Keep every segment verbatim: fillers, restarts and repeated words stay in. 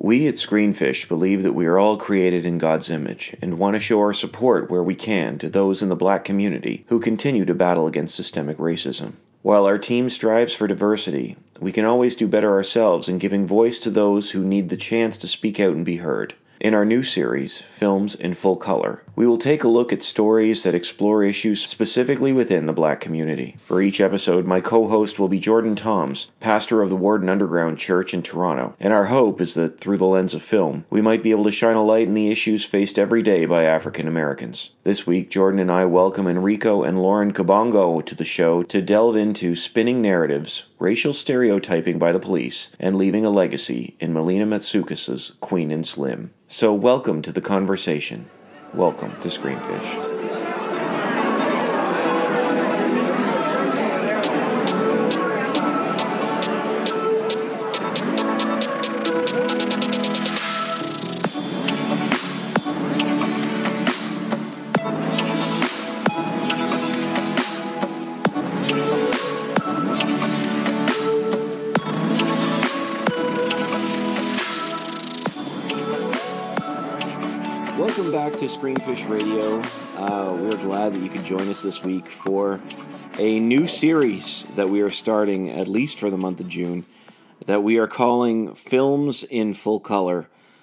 We at Screenfish believe that we are all created in God's image and want to show our support where we can to those in the black community who continue to battle against systemic racism. While our team strives for diversity, we can always do better ourselves in giving voice to those who need the chance to speak out and be heard. In our new series, Films in Full Color, we will take a look at stories that explore issues specifically within the black community. For each episode, my co-host will be Jordan Toms, pastor of the Warden Underground Church in Toronto, and our hope is that through the lens of film, we might be able to shine a light in the issues faced every day by African Americans. This week, Jordan and I welcome Enrico and Lauren Kabongo to the show to delve into spinning narratives, racial stereotyping by the police, and leaving a legacy in Melina Matsoukas' Queen and Slim. So welcome to the conversation. Welcome to Screenfish. Welcome back to Screenfish Radio. Uh, we're glad that you could join us this week for a new series that we are starting, at least for the month of June, that we are calling Films in Full Color.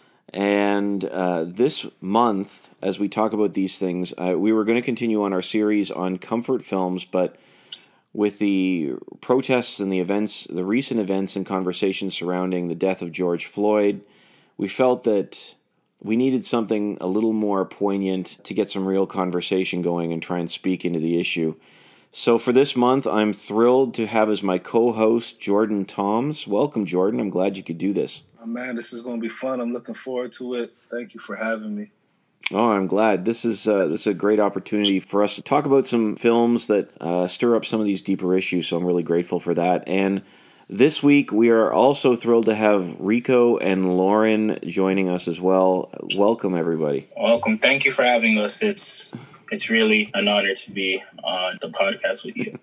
And uh, this month, as we talk about these things, uh, we were going to continue on our series on comfort films, but with the protests and the events, the recent events and conversations surrounding the death of George Floyd, we felt that we needed something a little more poignant to get some real conversation going and try and speak into the issue. So for this month, I'm thrilled to have as my co-host Jordan Toms. Welcome, Jordan. I'm glad you could do this. Oh, man, this is going to be fun. I'm looking forward to it. Thank you for having me. Oh, I'm glad. This is uh, this is a great opportunity for us to talk about some films that uh, stir up some of these deeper issues, so I'm really grateful for that. And this week, we are also thrilled to have Rico and Lauren joining us as well. Welcome, everybody. Welcome. Thank you for having us. It's it's really an honor to be on the podcast with you.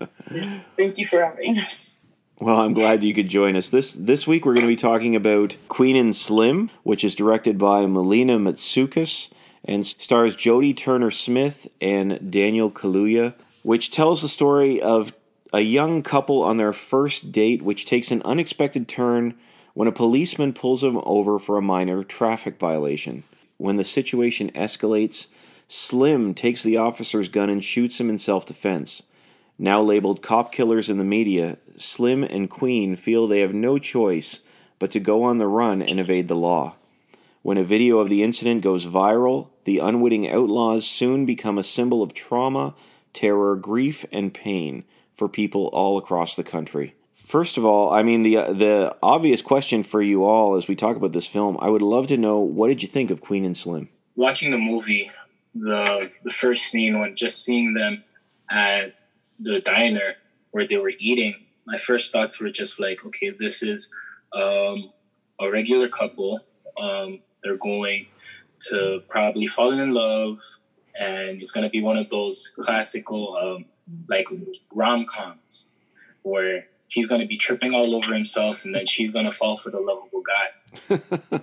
Thank you for having us. Well, I'm glad you could join us. This this week, we're going to be talking about Queen and Slim, which is directed by Melina Matsoukas and stars Jodie Turner-Smith and Daniel Kaluuya, which tells the story of a young couple on their first date, which takes an unexpected turn when a policeman pulls them over for a minor traffic violation. When the situation escalates, Slim takes the officer's gun and shoots him in self-defense. Now labeled cop killers in the media, Slim and Queen feel they have no choice but to go on the run and evade the law. When a video of the incident goes viral, the unwitting outlaws soon become a symbol of trauma, terror, grief, and pain for people all across the country. First of all, I mean, the uh, the obvious question for you all as we talk about this film, I would love to know, what did you think of Queen and Slim? Watching the movie, the the first scene, when just seeing them at the diner where they were eating, my first thoughts were just like, okay, this is um, a regular couple. Um, they're going to probably fall in love, and it's going to be one of those classical um, like rom-coms where he's going to be tripping all over himself and then she's going to fall for the lovable guy.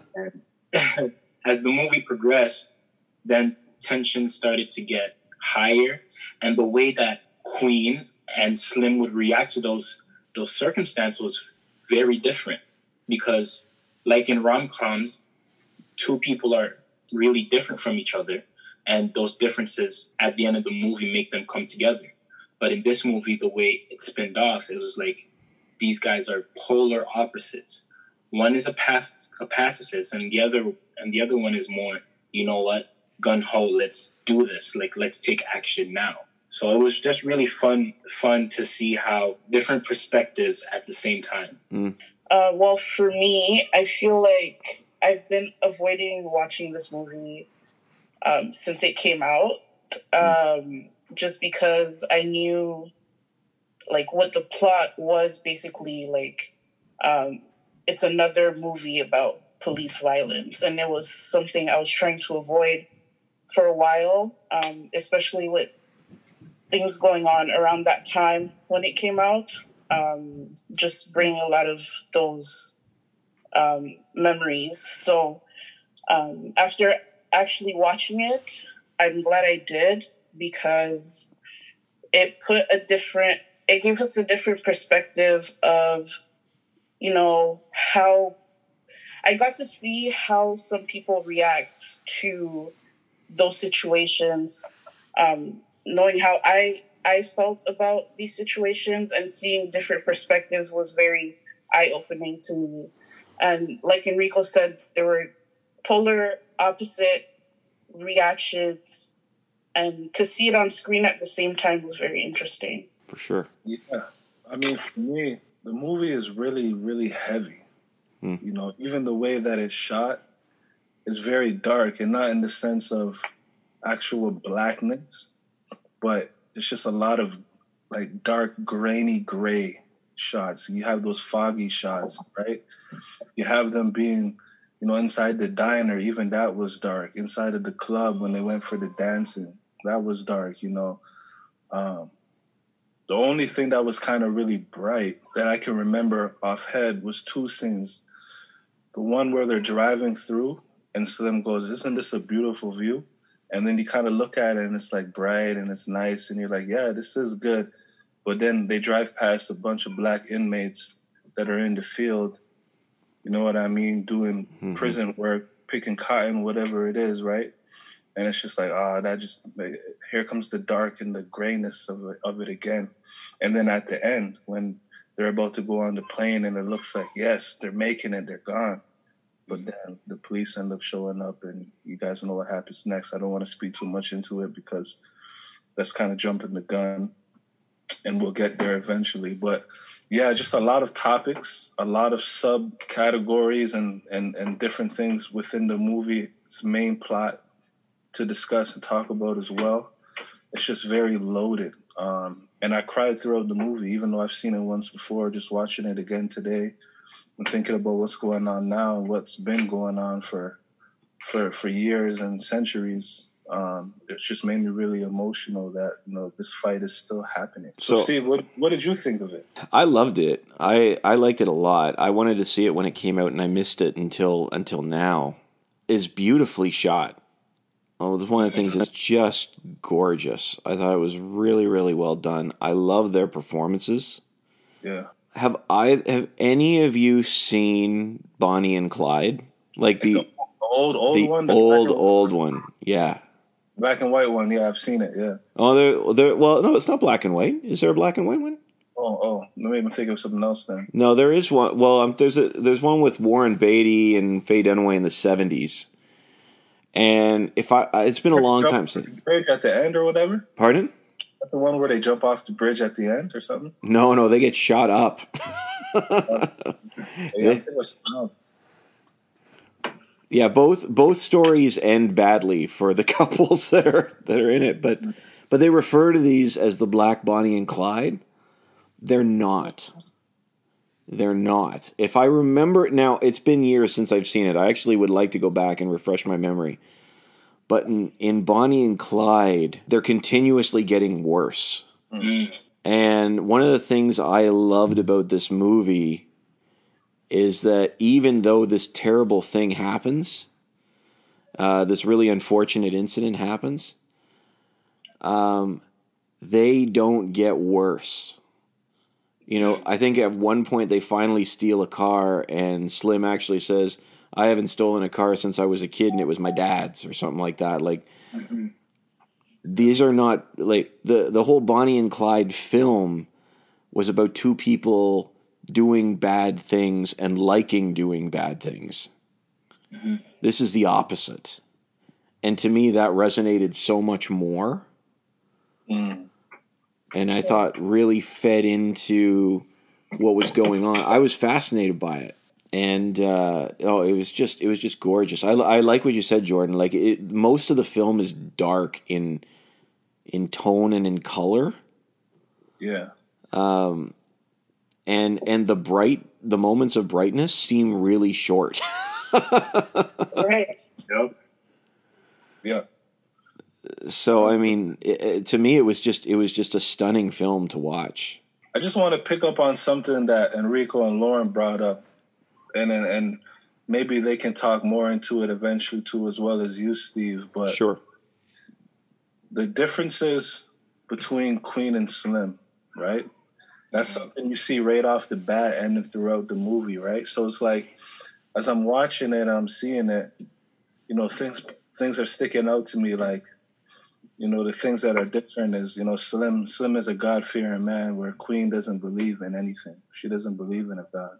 And as the movie progressed, then tension started to get higher, and the way that Queen and Slim would react to those those circumstances was very different, because like in rom-coms, two people are really different from each other, and those differences at the end of the movie make them come together. But in this movie, the way it spinned off, it was like these guys are polar opposites. One is a pac- a pacifist, and the other and the other one is more, you know what, gun ho, let's do this. Like, let's take action now. So it was just really fun, fun to see how different perspectives at the same time. Mm. Uh, well, for me, I feel like I've been avoiding watching this movie um, since it came out. Um, just because I knew, like, what the plot was basically, like, um, it's another movie about police violence, and it was something I was trying to avoid for a while, um, especially with things going on around that time when it came out, um, just bringing a lot of those um, memories. So um, after actually watching it, I'm glad I did, because it put a different, it gave us a different perspective of, you know, how I got to see how some people react to those situations, um, knowing how I I felt about these situations and seeing different perspectives was very eye-opening to me. And like Enrico said, there were polar opposite reactions, and to see it on screen at the same time was very interesting. For sure. Yeah. I mean, for me, the movie is really, really heavy. Hmm. You know, even the way that it's shot is very dark, and not in the sense of actual blackness, but it's just a lot of like dark, grainy gray shots. You have those foggy shots, right? You have them being, you know, inside the diner, even that was dark. Inside of the club when they went for the dancing, that was dark, you know. Um, the only thing that was kind of really bright that I can remember off head was two scenes. The one where they're driving through and Slim goes, "Isn't this a beautiful view?" And then you kind of look at it and it's like bright and it's nice. And you're like, yeah, this is good. But then they drive past a bunch of black inmates that are in the field, you know what I mean, doing mm-hmm. prison work, picking cotton, whatever it is, right? And it's just like, ah, oh, that just, like, here comes the dark and the grayness of it, of it again. And then at the end, when they're about to go on the plane and it looks like, yes, they're making it, they're gone. But then the police end up showing up, and you guys know what happens next. I don't want to speak too much into it because that's kind of jumping the gun, and we'll get there eventually. But yeah, just a lot of topics, a lot of subcategories and, and, and different things within the movie's main plot to discuss and talk about as well. It's just very loaded. Um, and I cried throughout the movie, even though I've seen it once before, just watching it again today. I'm thinking about what's going on now and what's been going on for for for years and centuries. Um, it's just made me really emotional that, you know, this fight is still happening. So, so Steve, what what did you think of it? I loved it. I, I liked it a lot. I wanted to see it when it came out, and I missed it until until now. It's beautifully shot. Oh, one of the things is just gorgeous. I thought it was really, really well done. I love their performances. Yeah. Have I have any of you seen Bonnie and Clyde? Like the, the old old the one, the old old one. one. Yeah. Black and white one. Yeah, I've seen it. Yeah. Oh, there, there. Well, no, it's not black and white. Is there a black and white one? Oh, oh. Let me even think of something else then. No, there is one. Well, um, there's a there's one with Warren Beatty and Faye Dunaway in the seventies. And if I, it's been a long time since. Bridge at the end or whatever. Pardon? Is that the one where they jump off the bridge at the end or something? No, no, they get shot up. uh, yeah, it was, no. Yeah, both both stories end badly for the couples that are that are in it, but but they refer to these as the Black Bonnie and Clyde. They're not. They're not. If I remember, now it's been years since I've seen it. I actually would like to go back and refresh my memory. But in, in Bonnie and Clyde, they're continuously getting worse. Mm-hmm. And one of the things I loved about this movie is that even though this terrible thing happens, uh, this really unfortunate incident happens, um, they don't get worse. You know, I think at one point they finally steal a car, and Slim actually says, "I haven't stolen a car since I was a kid, and it was my dad's," or something like that. Like, mm-hmm. These are not, like, the, the whole Bonnie and Clyde film was about two people doing bad things and liking doing bad things. Mm-hmm. This is the opposite. And to me, that resonated so much more. Mm. And I thought really fed into what was going on. I was fascinated by it. And uh, oh, it was just it was just gorgeous. I, I like what you said, Jordan. Like it, most of the film is dark in in tone and in color. Yeah. Um, and and the bright the moments of brightness seem really short. Right. Yep. Yeah. So I mean, it, it, to me, it was just it was just a stunning film to watch. I just want to pick up on something that Enrico and Lauren brought up and and, and maybe they can talk more into it eventually too, as well as you, Steve. But sure, the differences between Queen and Slim, right? That's something you see right off the bat and throughout the movie, right? So it's like, as I'm watching it, I'm seeing it, you know, things things are sticking out to me. Like, you know, the things that are different is, you know, Slim Slim is a God-fearing man, where Queen doesn't believe in anything. She doesn't believe in a God.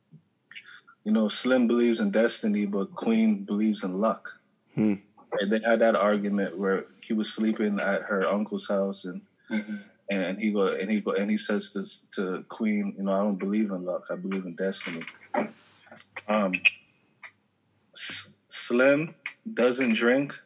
You know, Slim believes in destiny, but Queen believes in luck. Hmm. And they had that argument where he was sleeping at her uncle's house, and mm-hmm. and he go and he go and he says this to Queen, you know, I don't believe in luck. I believe in destiny. Um, S- Slim doesn't drink,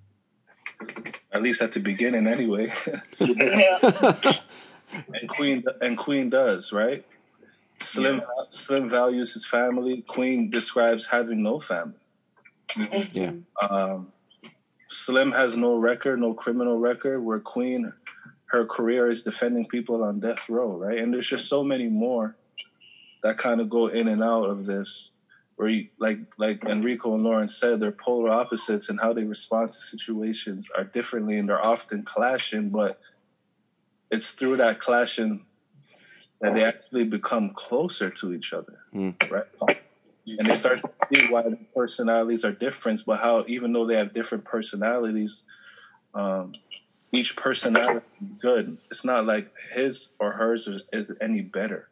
at least at the beginning, anyway. Yeah. and Queen and Queen does, right? Slim yeah. Slim values his family. Queen describes having no family. Mm-hmm. Yeah. Um, Slim has no record, no criminal record, where Queen, her career is defending people on death row, right? And there's just so many more that kind of go in and out of this, where you, like like Enrico and Lauren said, they're polar opposites, and how they respond to situations are differently, and they're often clashing, but it's through that clashing that they actually become closer to each other, mm. right? And they start to see why the personalities are different, but how even though they have different personalities, um, each personality is good. It's not like his or hers is, is any better.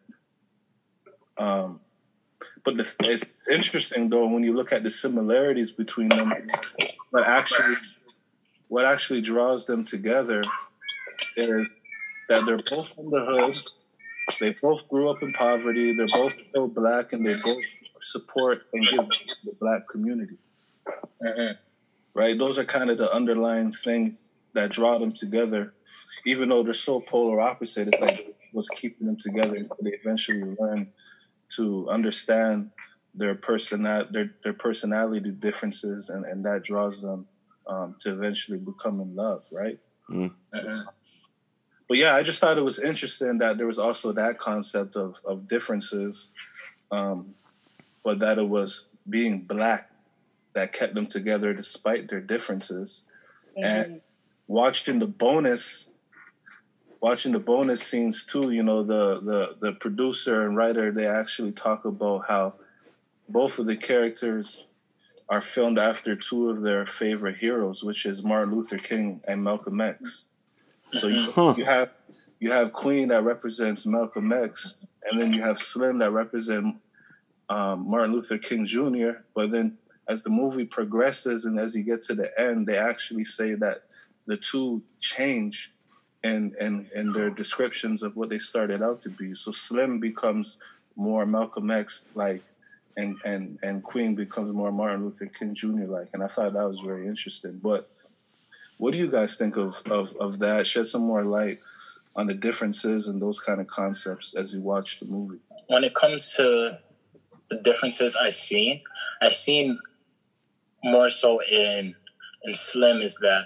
Um, but the, it's, it's interesting though when you look at the similarities between them. But actually, what actually draws them together is that they're both from the hood. They both grew up in poverty. They're both still black, and they both support and give to the black community. Mm-hmm. Right? Those are kind of the underlying things that draw them together. Even though they're so polar opposite, it's like what's keeping them together until they eventually learn to understand their persona- their, their personality differences, and, and that draws them um, to eventually become in love, right? Mm-hmm. Mm-hmm. But yeah, I just thought it was interesting that there was also that concept of, of differences, um, but that it was being black that kept them together despite their differences. Mm-hmm. And watching the bonus, watching the bonus scenes too, you know, the, the, the producer and writer, they actually talk about how both of the characters are filmed after two of their favorite heroes, which is Martin Luther King and Malcolm X. So you, huh. you have you have Queen that represents Malcolm X, and then you have Slim that represents um, Martin Luther King Junior But then as the movie progresses and as you get to the end, they actually say that the two change in, in, in their descriptions of what they started out to be. So Slim becomes more Malcolm X like, and, and, and Queen becomes more Martin Luther King Junior like. And I thought that was very interesting. But what do you guys think of, of, of that? Shed some more light on the differences and those kind of concepts as you watch the movie. When it comes to the differences I've seen, I've seen more so in in Slim is that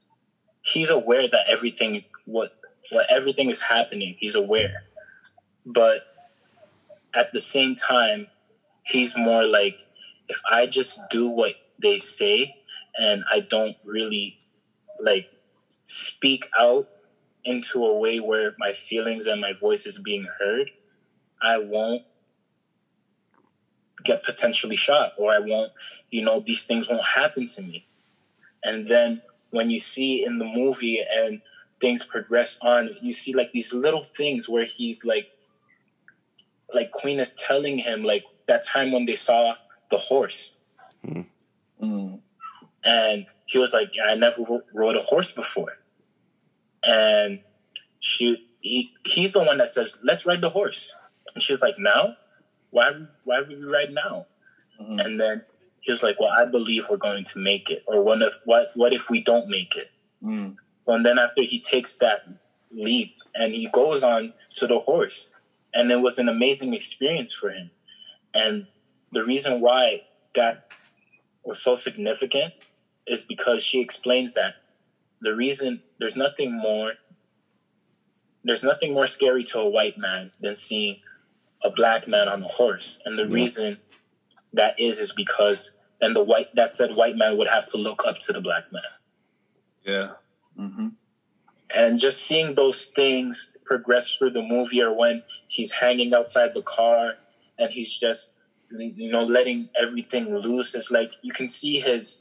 he's aware that everything, what what everything is happening, he's aware. But at the same time, he's more like, if I just do what they say and I don't really like speak out into a way where my feelings and my voice is being heard, I won't get potentially shot, or I won't, you know, these things won't happen to me. And then when you see in the movie and things progress on, you see like these little things where he's like, like Queen is telling him like that time when they saw the horse. Mm. Mm. And he was like, I never rode a horse before. And she, he, he's the one that says, let's ride the horse. And she was like, now? Why, why would we ride now? Mm-hmm. And then he was like, well, I believe we're going to make it. Or what if, what, what if we don't make it? Mm. So, and then after he takes that leap and he goes on to the horse, and it was an amazing experience for him. And the reason why that was so significant is because she explains that the reason there's nothing more, there's nothing more scary to a white man than seeing a black man on a horse. And the yeah. reason that is is because then the white that said white man would have to look up to the black man. Yeah. Mm-hmm. And just seeing those things progress through the movie, or when he's hanging outside the car and he's just, you know, letting everything loose. It's like you can see his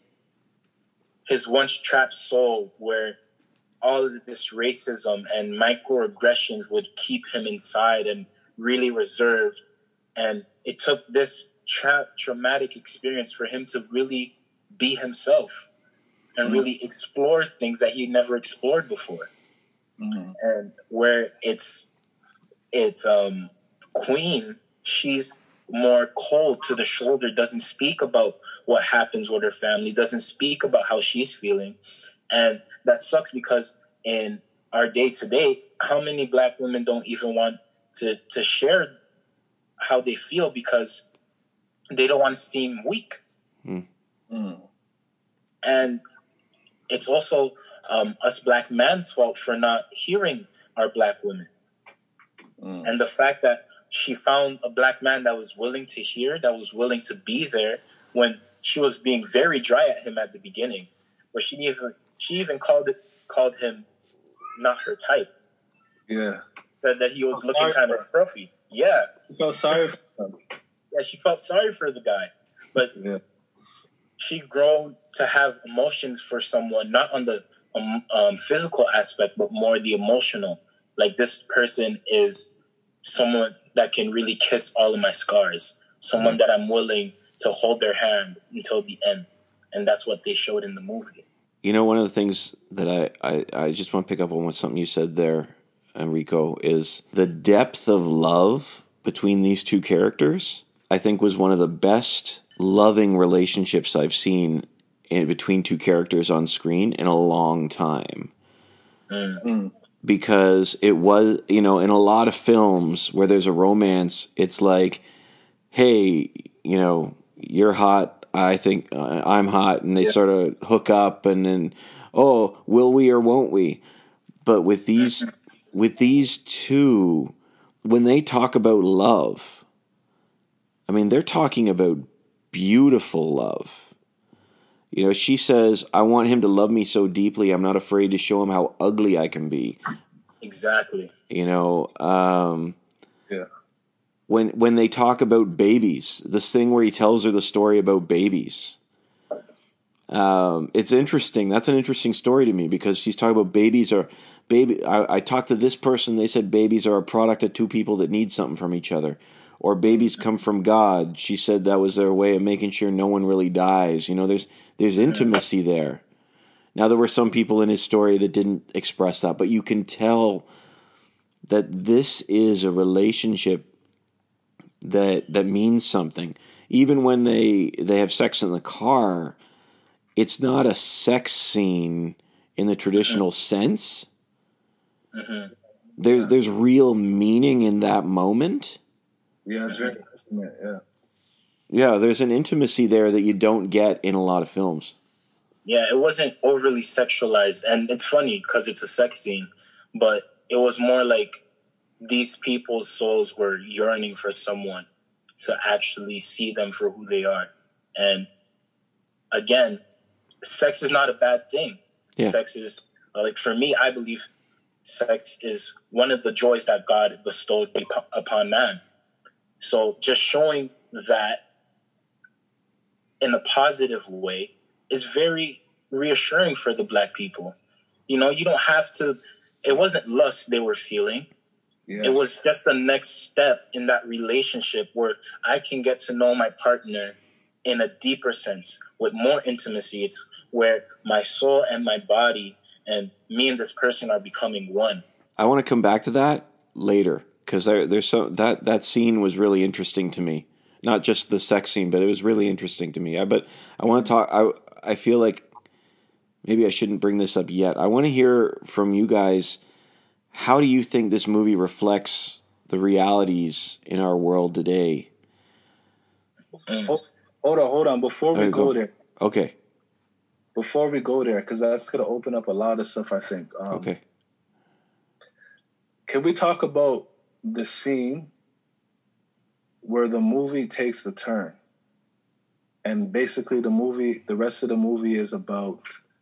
his once trapped soul, where all of this racism and microaggressions would keep him inside and really reserved. And it took this tra- traumatic experience for him to really be himself and mm-hmm. really explore things that he never explored before. Mm-hmm. And where it's it's um, Queen, she's more cold to the shoulder, doesn't speak about what happens with her family, doesn't speak about how she's feeling. And that sucks, because in our day-to-day, how many black women don't even want to, to share how they feel because they don't want to seem weak. Mm. Mm. And it's also um, us black men's fault for not hearing our black women. Mm. And the fact that she found a black man that was willing to hear, that was willing to be there when she was being very dry at him at the beginning, where she even she even called it called him not her type. Yeah. Said that he was I'm looking kind of scruffy. Yeah. She felt sorry for him. Yeah, she felt sorry for the guy. But yeah. she grew to have emotions for someone, not on the um, um, physical aspect, but more the emotional. Like, this person is someone that can really kiss all of my scars. Someone mm-hmm. that I'm willing to hold their hand until the end. And that's what they showed in the movie. You know, one of the things that I, I, I just want to pick up on what something you said there, Enrico, is the depth of love between these two characters, I think, was one of the best loving relationships I've seen in between two characters on screen in a long time. Mm-hmm. Because it was, you know, in a lot of films where there's a romance, it's like, hey, you know, you're hot, I think uh, I'm hot, and they yeah. sort of hook up, and then, oh, will we or won't we? But with these, with these two, when they talk about love, I mean, they're talking about beautiful love. You know, she says, I want him to love me so deeply, I'm not afraid to show him how ugly I can be. Exactly. You know, um, yeah. When when they talk about babies, this thing where he tells her the story about babies, um, it's interesting. That's an interesting story to me, because she's talking about babies are baby. I, I talked to this person. They said babies are a product of two people that need something from each other, or babies come from God. She said that was their way of making sure no one really dies. You know, there's there's intimacy there. Now, there were some people in his story that didn't express that, but you can tell that this is a relationship that that means something. Even when they they have sex in the car, it's not a sex scene in the traditional sense. Mm-hmm. There's yeah. there's real meaning in that moment. Yeah, it's very intimate, yeah. Yeah, there's an intimacy there that you don't get in a lot of films. Yeah, it wasn't overly sexualized, and it's funny because it's a sex scene, but it was more like these people's souls were yearning for someone to actually see them for who they are. And again, sex is not a bad thing. Yeah. Sex is, like, for me, I believe sex is one of the joys that God bestowed upon man. So just showing that in a positive way is very reassuring for the black people. You know, you don't have to, it wasn't lust they were feeling. Yes. It was just the next step in that relationship where I can get to know my partner in a deeper sense with more intimacy. It's where my soul and my body and me and this person are becoming one. I want to come back to that later, because there, there's so that that scene was really interesting to me. Not just the sex scene, but it was really interesting to me. I, but I want to talk. I I feel like maybe I shouldn't bring this up yet. I want to hear from you guys. How do you think this movie reflects the realities in our world today? Oh, hold on, hold on. Before we go, go there. Okay. Before we go there, because that's going to open up a lot of stuff, I think. Um, okay. Can we talk about the scene where the movie takes a turn? and basically the movie, the rest of the movie is about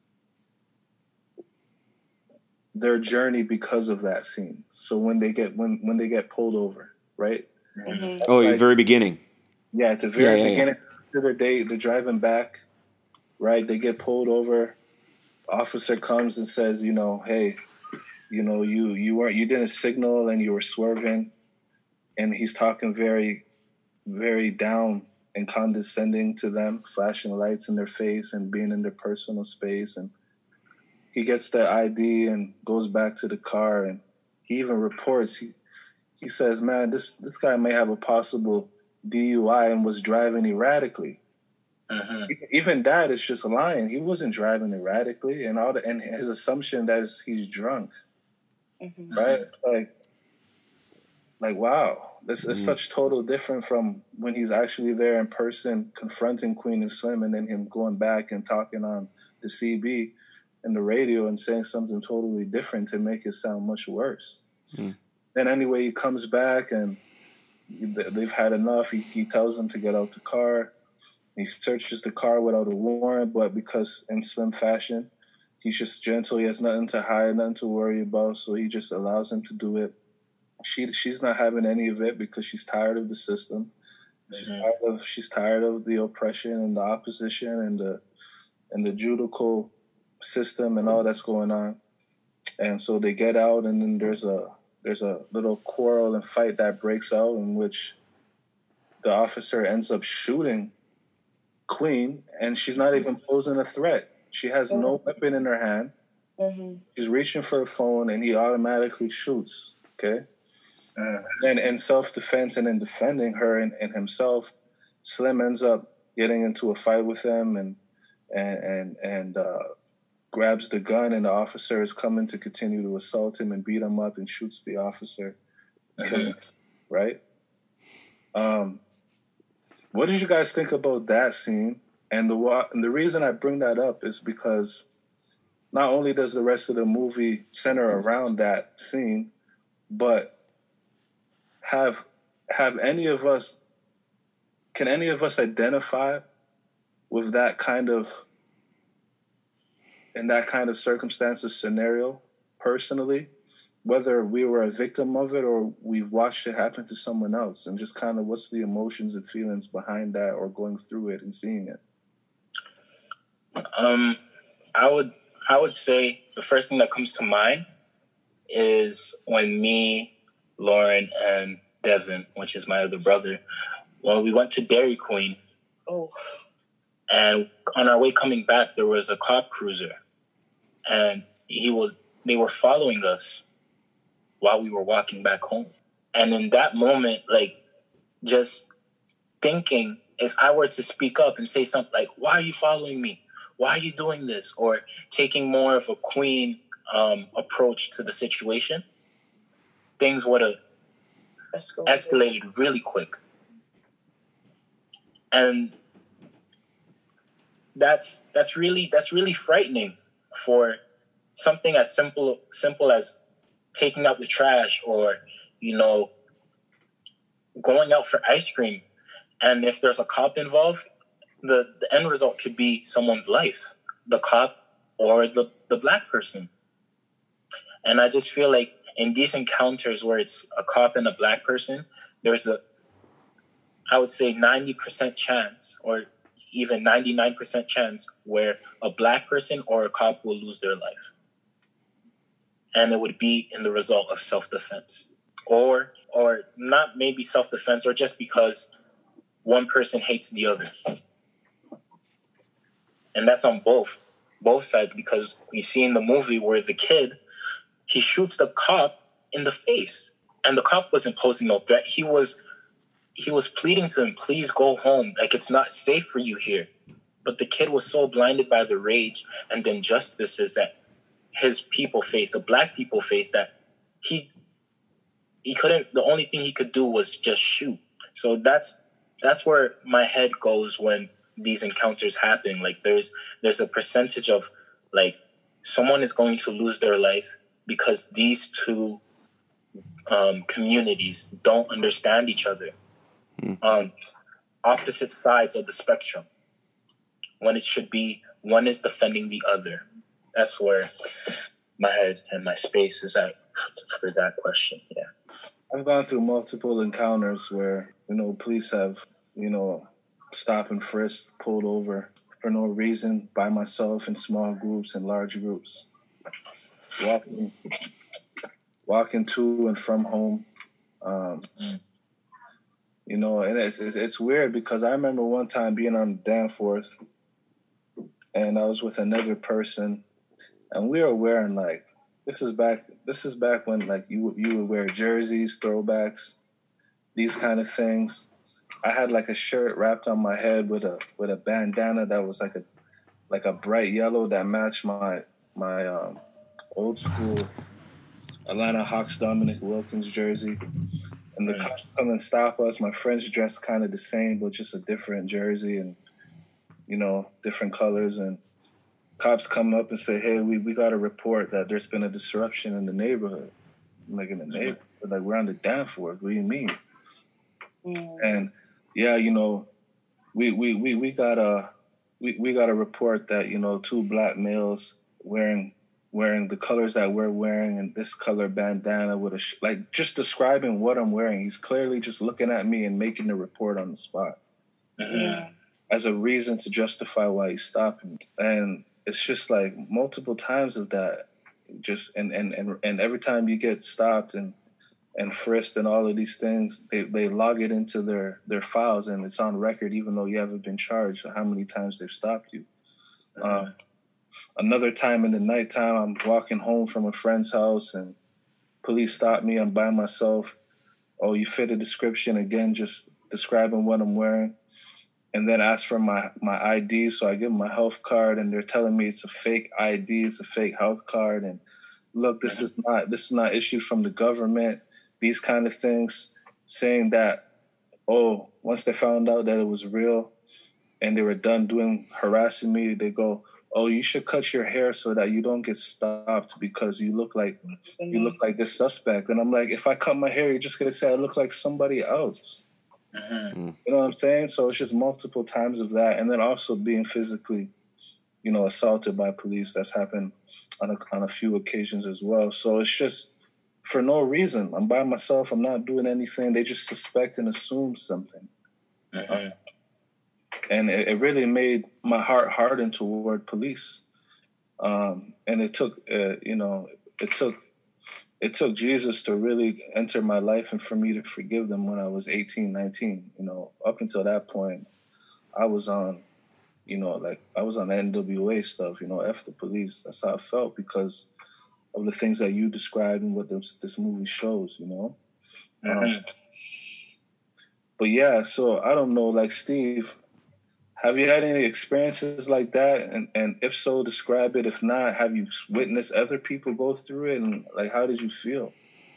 their journey because of that scene. So when they get when when they get pulled over, right? Mm-hmm. Oh, at Like, the very beginning. Yeah, at the very Yeah, yeah, beginning of their day, they're driving back, right? They get pulled over. Officer comes and says, you know, hey, you know, you you weren't you didn't signal and you were swerving, and he's talking very, very down and condescending to them, flashing lights in their face and being in their personal space. And he gets their I D and goes back to the car, and he even reports. He he says, man, this this guy may have a possible D U I and was driving erratically. Uh-huh. Even that is just lying. He wasn't driving erratically, and all the and his assumption that is he's drunk, Mm-hmm. right? Like, like wow, this is Mhm. such total different from when he's actually there in person confronting Queen and Slim, and then him going back and talking on the C B and the radio and saying something totally different to make it sound much worse. Mm. Then anyway, he comes back and they've had enough. He, he tells them to get out the car. He searches the car without a warrant, but because in Slim fashion, he's just gentle. He has nothing to hide, nothing to worry about, so he just allows him to do it. She she's not having any of it because she's tired of the system. She's Mhm. tired of she's tired of the oppression and the opposition and the and the judicial system and all that's going on. And so they get out, and then there's a there's a little quarrel and fight that breaks out in which the officer ends up shooting Queen, and she's not even posing a threat. She has no weapon in her hand. Mm-hmm. She's reaching for a phone, and he automatically shoots. Okay, Uh, and in self-defense and in defending her and, and himself, Slim ends up getting into a fight with him, and and and and uh, grabs the gun, and the officer is coming to continue to assault him and beat him up, and shoots the officer. uh-huh. Right? Um, what did you guys think about that scene? And the wa- and the reason I bring that up is because not only does the rest of the movie center around that scene, but have have any of us can any of us identify with that kind of in that kind of circumstances scenario personally, whether we were a victim of it or we've watched it happen to someone else, and just kind of what's the emotions and feelings behind that or going through it and seeing it? Um, I would I would say the first thing that comes to mind is when me, Lauren, and Devin, which is my other brother, well, we went to Dairy Queen, Oh. and on our way coming back, there was a cop cruiser, and he was they were following us while we were walking back home. And in that moment, like, just thinking, if I were to speak up and say something like, "Why are you following me? Why are you doing this?" or taking more of a Queen um, approach to the situation, things would have Escalated. escalated really quick. And that's that's really that's really frightening for something as simple simple as taking out the trash, or, you know, going out for ice cream. And if there's a cop involved, the, the end result could be someone's life, the cop or the, the black person. And I just feel like in these encounters where it's a cop and a black person, there's a, I would say ninety percent chance, or even ninety-nine percent chance, where a black person or a cop will lose their life. And it would be in the result of self-defense. Or, or not maybe self-defense, or just because one person hates the other. And that's on both, both sides, because you see in the movie where the kid, he shoots the cop in the face. And the cop wasn't posing no threat. He was he was pleading to him, "Please go home. Like, it's not safe for you here." But the kid was so blinded by the rage and the injustices that his people face, the black people face, that he he couldn't, the only thing he could do was just shoot. So that's that's where my head goes when these encounters happen. Like, there's there's a percentage of, like, someone is going to lose their life because these two um, communities don't understand each other. Mm. On opposite sides of the spectrum. when it should be one is defending the other. That's where my head and my space is at for that question. Yeah. I've gone through multiple encounters where, you know, police have, you know, stopped and frisked, pulled over for no reason by myself in small groups and large groups. Walking, walking to and from home. Um, mm. You know, and it's, it's it's weird because I remember one time being on Danforth and I was with another person and we were wearing like, this is back, this is back when like you, you would wear jerseys, throwbacks, these kind of things. I had like a shirt wrapped on my head with a, with a bandana that was like a, like a bright yellow that matched my, my um, old school Atlanta Hawks Dominic Wilkins jersey. And the cops come and stop us. My friends dressed kind of the same, but just a different jersey and, you know, different colors. And cops come up and say, hey, we, we got a report that there's been a disruption in the neighborhood. I'm like, in the neighborhood? Like, we're on the Danforth. What do you mean? Mm. And, yeah, you know, we we, we, we got a we, we got a report that, you know, two black males wearing wearing the colors that we're wearing and this color bandana with a, sh- like just describing what I'm wearing. He's clearly just looking at me and making the report on the spot. Yeah. As a reason to justify why he's stopping. And it's just like multiple times of that. Just, and, and, and, and every time you get stopped and, and frisked and all of these things, they, they log it into their, their files and it's on record, even though you haven't been charged or how many times they've stopped you. Mm-hmm. Um, Another time in the nighttime, I'm walking home from a friend's house and police stop me. I'm by myself. Oh, you fit a description again, just describing what I'm wearing. And then ask for my, my I D. So I give them my health card and they're telling me it's a fake I D. It's a fake health card. And look, this is not, this is not issued from the government. These kind of things saying that, oh, once they found out that it was real and they were done doing, harassing me, they go, oh, you should cut your hair so that you don't get stopped because you look like you look like this suspect. And I'm like, if I cut my hair, you're just gonna say I look like somebody else. Mm-hmm. You know what I'm saying? So it's just multiple times of that, and then also being physically, you know, assaulted by police. That's happened on a, on a few occasions as well. So it's just for no reason. I'm by myself. I'm not doing anything. They just suspect and assume something. Mm-hmm. Uh, And it, it really made my heart harden toward police. Um, and it took, uh, you know, it took, it took Jesus to really enter my life and for me to forgive them when I was eighteen, nineteen. You know, up until that point, I was on, you know, like I was on N W A stuff, you know, F the police. That's how I felt because of the things that you described and what this, this movie shows, you know. Mm-hmm. Um, but yeah, so I don't know, like Steve, have you had any experiences like that? And, and if so, describe it. If not, have you witnessed other people go through it? And like, how did you feel?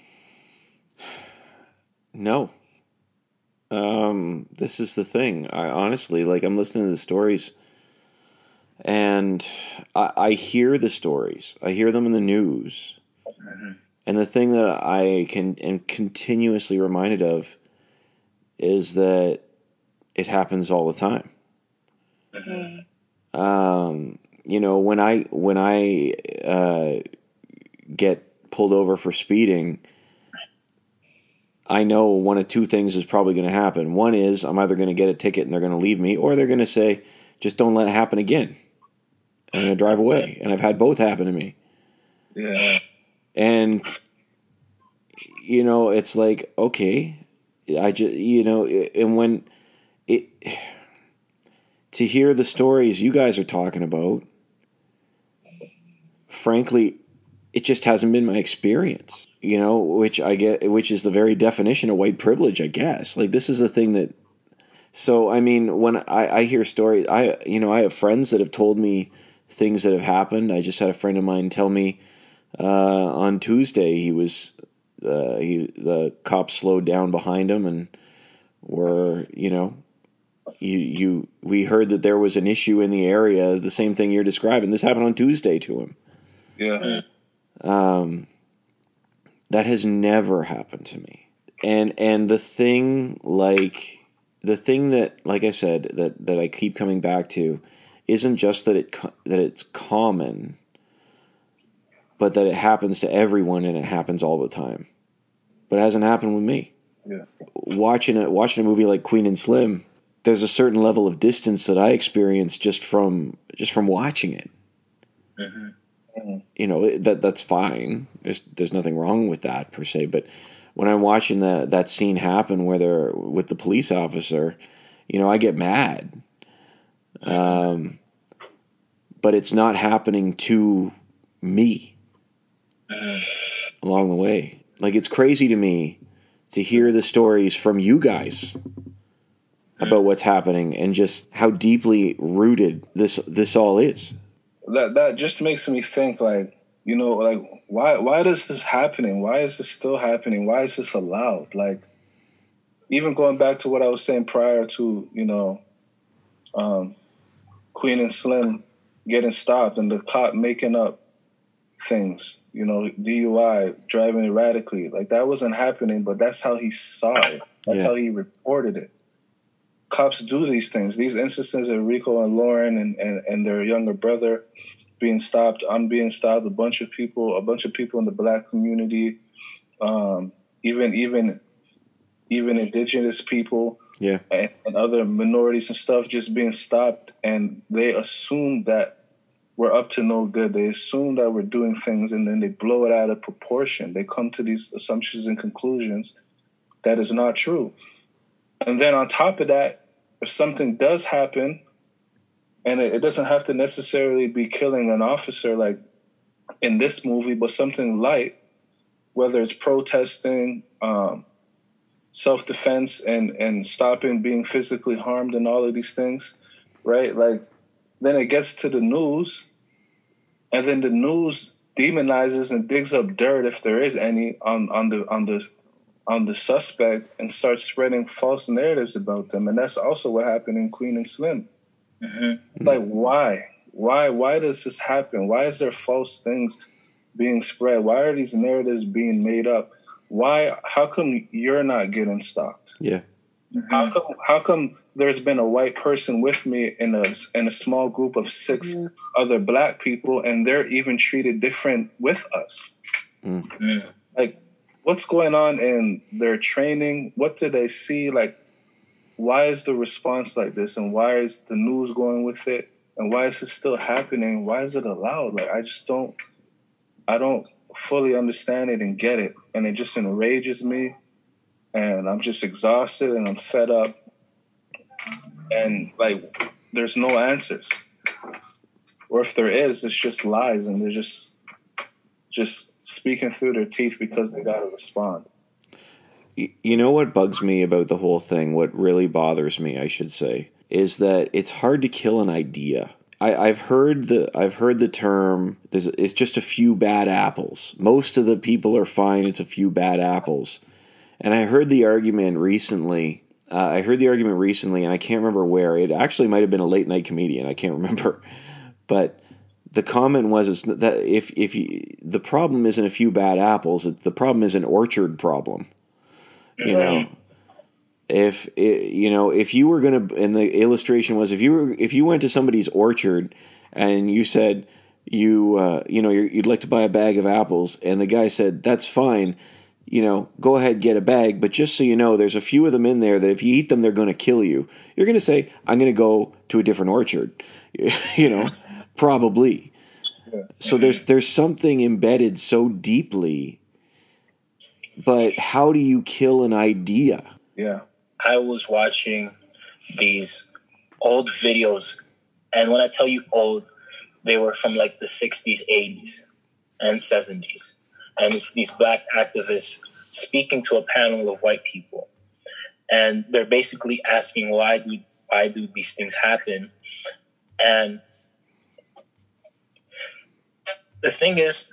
No. Um, this is the thing. I honestly, like, I'm listening to the stories and I, I hear the stories. I hear them in the news. Mm-hmm. And the thing that I can am continuously reminded of is that it happens all the time. Mm-hmm. Um, you know, when I when I uh, get pulled over for speeding, I know one of two things is probably going to happen. One is I'm either going to get a ticket and they're going to leave me, or they're going to say, just don't let it happen again. I'm going to drive away. And I've had both happen to me. Yeah. And, you know, it's like, okay, I just, you know, and when it, to hear the stories you guys are talking about, frankly, it just hasn't been my experience, you know, which I get, which is the very definition of white privilege, I guess. Like, this is the thing that, so, I mean, when I, I hear stories, I, you know, I have friends that have told me things that have happened. I just had a friend of mine tell me uh, on Tuesday he was, uh, he, the cops slowed down behind him and were, you know, you, you, we heard that there was an issue in the area, the same thing you're describing. This happened on Tuesday to him. Yeah. Um, that has never happened to me. And, and the thing, like, the thing that, like I said, that, that I keep coming back to isn't just that it that it's common, but that it happens to everyone and it happens all the time. But it hasn't happened with me. Yeah. Watching a, watching a movie like Queen and Slim, there's a certain level of distance that I experience just from just from watching it. Mm-hmm. Mm-hmm. You know, that that's fine. There's there's nothing wrong with that per se. But when I'm watching that that scene happen where they're with the police officer, you know, I get mad. Um, but it's not happening to me along the way. Like, it's crazy to me to hear the stories from you guys about what's happening and just how deeply rooted this this all is. That that just makes me think, like, you know, like, why why is this happening? Why is this still happening? Why is this allowed? Like, even going back to what I was saying prior to, you know, um, Queen and Slim getting stopped and the cop making up things, you know, D U I, driving erratically. Like, that wasn't happening, but that's how he saw it. That's Yeah. how he reported it. Cops do these things. These instances of Rico and Lauren and, and, and their younger brother being stopped, I'm being stopped, a bunch of people, a bunch of people in the black community, um, even even even indigenous people, Yeah. and, and other minorities and stuff just being stopped, and they assume that we're up to no good. They assume that we're doing things, and then they blow it out of proportion. They come to these assumptions and conclusions that is not true. And then on top of that, if something does happen, and it, it doesn't have to necessarily be killing an officer like in this movie, but something light, whether it's protesting, um, self-defense, and, and stopping being physically harmed and all of these things, right? Like, then it gets to the news, and then the news demonizes and digs up dirt, if there is any, on, on the on the on the suspect, and starts spreading false narratives about them. And that's also what happened in Queen and Slim. Mm-hmm. Like, why? Why why does this happen? Why is there false things being spread? Why are these narratives being made up? Why? How come you're not getting stopped? Yeah. Mm-hmm. How come? How come there's been a white person with me in a in a small group of six mm-hmm. other black people, and they're even treated different with us? Mm. Like, what's going on in their training? What do they see? Like, why is the response like this? And why is the news going with it? And why is it still happening? Why is it allowed? Like, I just don't, I don't fully understand it and get it. And it just enrages me. And I'm just exhausted and I'm fed up. And, like, there's no answers. Or if there is, it's just lies. And they're just, just speaking through their teeth because they got to respond. You know what bugs me about the whole thing, what really bothers me, I should say, is that it's hard to kill an idea. I, I've heard the I've heard the term, there's, it's just a few bad apples. Most of the people are fine, it's a few bad apples. And I heard the argument recently, uh, I heard the argument recently, and I can't remember where. It actually might have been a late night comedian, I can't remember. But the comment was it's that if, if you, the problem isn't a few bad apples, it, the problem is an orchard problem. You know, if it, you know, if you were gonna, and the illustration was, if you were, if you went to somebody's orchard and you said you, uh, you know, you're, you'd like to buy a bag of apples, and the guy said that's fine, you know, go ahead, get a bag, but just so you know, there's a few of them in there that if you eat them, they're going to kill you. You're going to say, I'm going to go to a different orchard, you know, probably. So there's there's something embedded so deeply. But how do you kill an idea? Yeah. I was watching these old videos, and when I tell you old, they were from like the sixties, eighties, and seventies. And it's these black activists speaking to a panel of white people. And they're basically asking, why do why do these things happen? And the thing is,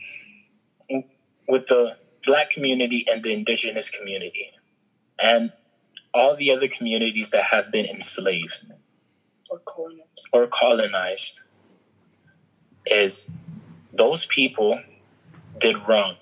with the black community and the indigenous community and all the other communities that have been enslaved or colonized, or colonized is those people did wrong.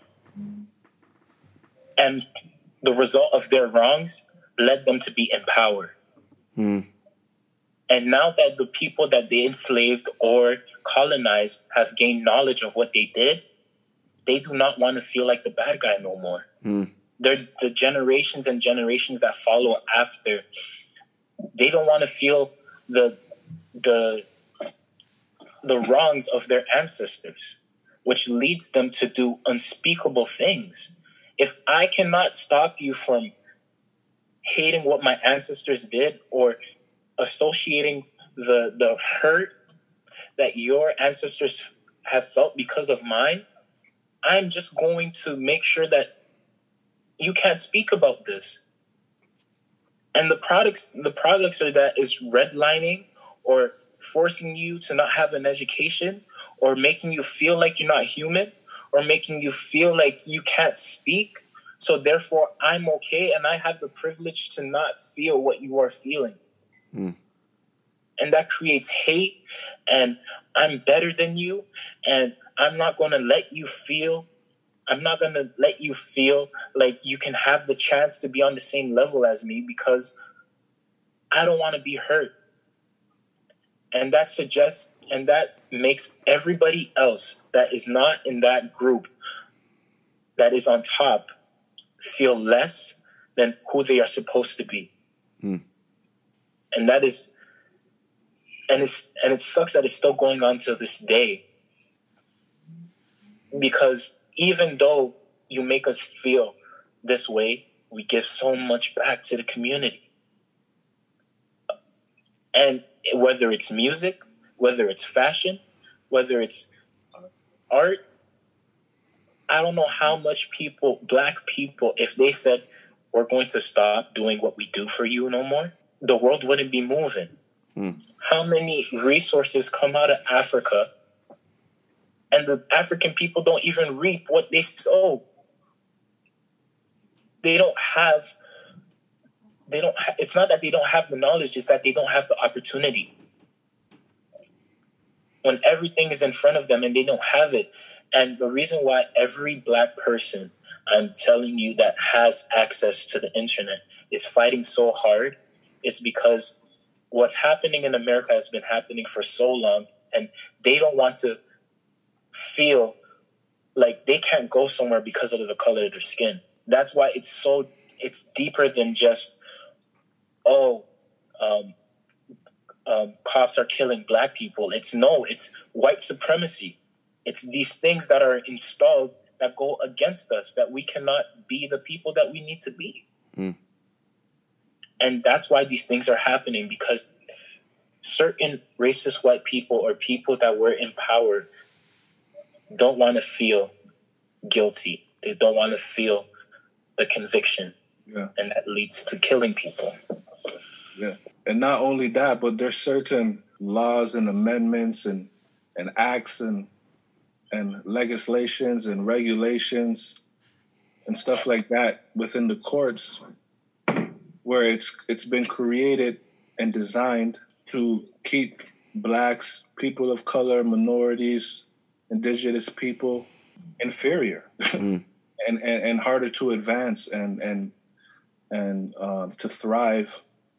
And the result of their wrongs led them to be in power. Hmm. And now that the people that they enslaved or colonized have gained knowledge of what they did, they do not want to feel like the bad guy no more. Mm. They're the generations and generations that follow after. They don't want to feel the the the wrongs of their ancestors, which leads them to do unspeakable things. If I cannot stop you from hating what my ancestors did or associating the the hurt that your ancestors have felt because of mine, I'm just going to make sure that you can't speak about this. And the products the products are that is redlining or forcing you to not have an education or making you feel like you're not human or making you feel like you can't speak. So therefore, I'm okay and I have the privilege to not feel what you are feeling. Mm. And that creates hate and I'm better than you and I'm not going to let you feel I'm not going to let you feel like you can have the chance to be on the same level as me because I don't want to be hurt. And that suggests, and that makes everybody else that is not in that group that is on top feel less than who they are supposed to be. Hmm. And that is, and it's, and it sucks that it's still going on to this day. Because even though you make us feel this way, we give so much back to the community. And whether it's music, whether it's fashion, whether it's art, I don't know how much people, black people, if they said, we're going to stop doing what we do for you no more, the world wouldn't be moving. Mm. How many resources come out of Africa and the African people don't even reap what they sow? They don't have, they don't, ha- it's not that they don't have the knowledge, it's that they don't have the opportunity. When everything is in front of them and they don't have it. And the reason why every black person, I'm telling you, that has access to the internet is fighting so hard is because what's happening in America has been happening for so long and they don't want to feel like they can't go somewhere because of the color of their skin. That's why it's so, it's deeper than just, oh, um, Um, cops are killing black people. It's no, it's white supremacy. It's these things that are installed that go against us, that we cannot be the people that we need to be. Mm. And that's why these things are happening, because certain racist white people or people that were in power don't want to feel guilty. They don't want to feel the conviction. Yeah. And that leads to killing people. Yeah. And not only that, but there's certain laws and amendments and, and acts and and legislations and regulations and stuff like that within the courts where it's it's been created and designed to keep blacks, people of color, minorities, indigenous people inferior Mm. and, and, and harder to advance and and and um, to thrive.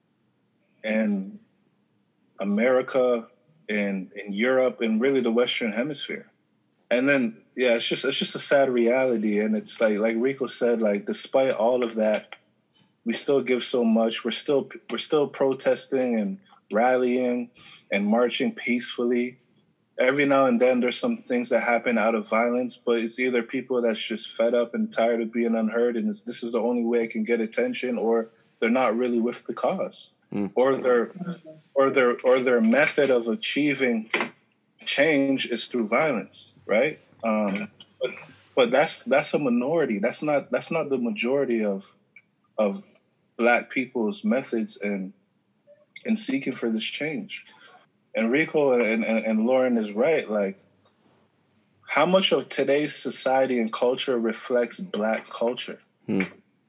In America, in in Europe, and really the Western Hemisphere. And then, yeah, it's just it's just a sad reality. And it's like like Rico said, like despite all of that, we still give so much. We're still we're still protesting and rallying and marching peacefully. Every now and then, there's some things that happen out of violence, but it's either people that's just fed up and tired of being unheard, and this is the only way it can get attention, or they're not really with the cause. Mm. Or their, or their, or their method of achieving change is through violence, right? Um, but, but that's that's a minority. That's not that's not the majority of of black people's methods in in seeking for this change. And Rico and, and, and Lauren is right. Like, how much of today's society and culture reflects black culture? Hmm.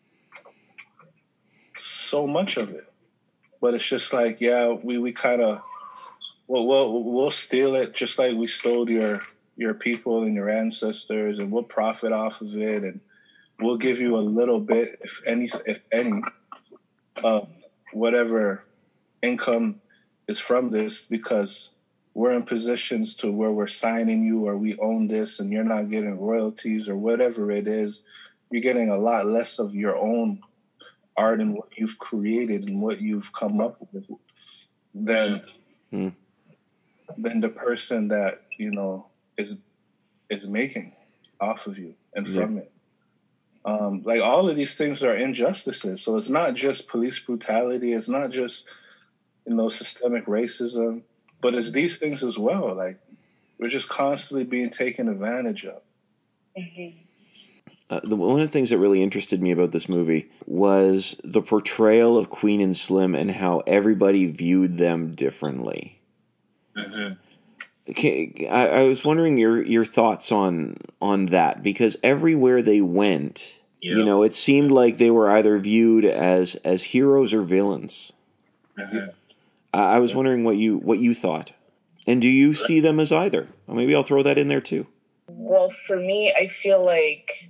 So much of it. But it's just like, yeah, we, we kind of, well, we'll, we'll steal it just like we stole your your people and your ancestors, and we'll profit off of it, and we'll give you a little bit, if any, if any, of whatever income is from this because we're in positions to where we're signing you or we own this and you're not getting royalties or whatever it is. You're getting a lot less of your own art and what you've created and what you've come up with than mm. than the person that, you know, is is making off of you and from yeah. it. Um, like all of these things are injustices. So it's not just police brutality. It's not just, you know, systemic racism, but it's these things as well. Like we're just constantly being taken advantage of. Mm-hmm. Uh, the, one of the things that really interested me about this movie was the portrayal of Queen and Slim and how everybody viewed them differently. Mm-hmm. Okay, I, I was wondering your your thoughts on on that, because everywhere they went, yep. you know, it seemed like they were either viewed as as heroes or villains. Mm-hmm. I, I was wondering what you what you thought, and do you see them as either? Well, maybe I'll throw that in there too. Well, for me, I feel like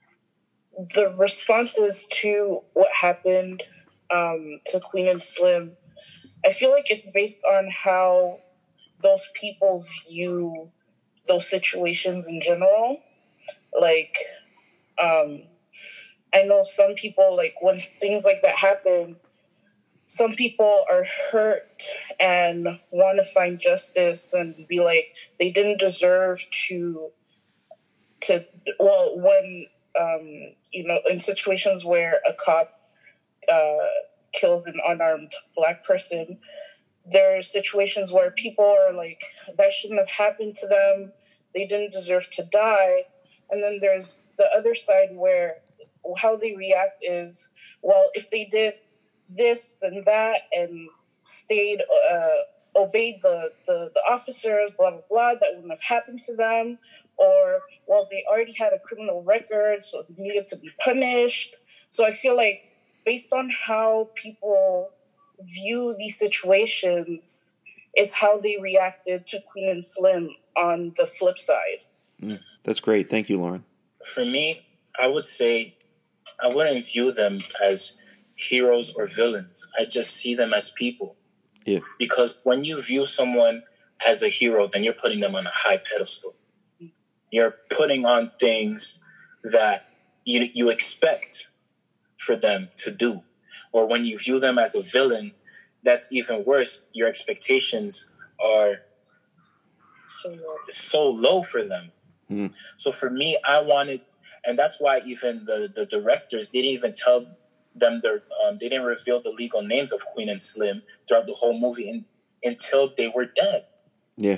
the responses to what happened um, to Queen and Slim, I feel like it's based on how those people view those situations in general. Like, um, I know some people, like, when things like that happen, some people are hurt and want to find justice and be like, they didn't deserve to, to well, when, um, you know, in situations where a cop uh, kills an unarmed Black person, there are situations where people are like, that shouldn't have happened to them. They didn't deserve to die. And then there's the other side where how they react is, well, if they did this and that and stayed, uh, obeyed the, the, the officers, blah, blah, blah, that wouldn't have happened to them. Or, well, they already had a criminal record, so they needed to be punished. So I feel like based on how people view these situations is how they reacted to Queen and Slim on the flip side. Mm, that's great. Thank you, Lauren. For me, I would say I wouldn't view them as heroes or villains. I just see them as people. Yeah. Because when you view someone as a hero, then you're putting them on a high pedestal. You're putting on things that you you expect for them to do. Or when you view them as a villain, that's even worse. Your expectations are so low, so low for them. Mm. So for me, I wanted, and that's why even the, the directors didn't even tell them their, um, they didn't reveal the legal names of Queen and Slim throughout the whole movie in, until they were dead. Yeah.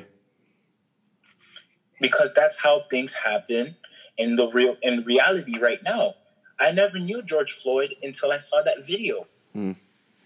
Because that's how things happen in the real, in reality right now. I never knew George Floyd until I saw that video. Mm.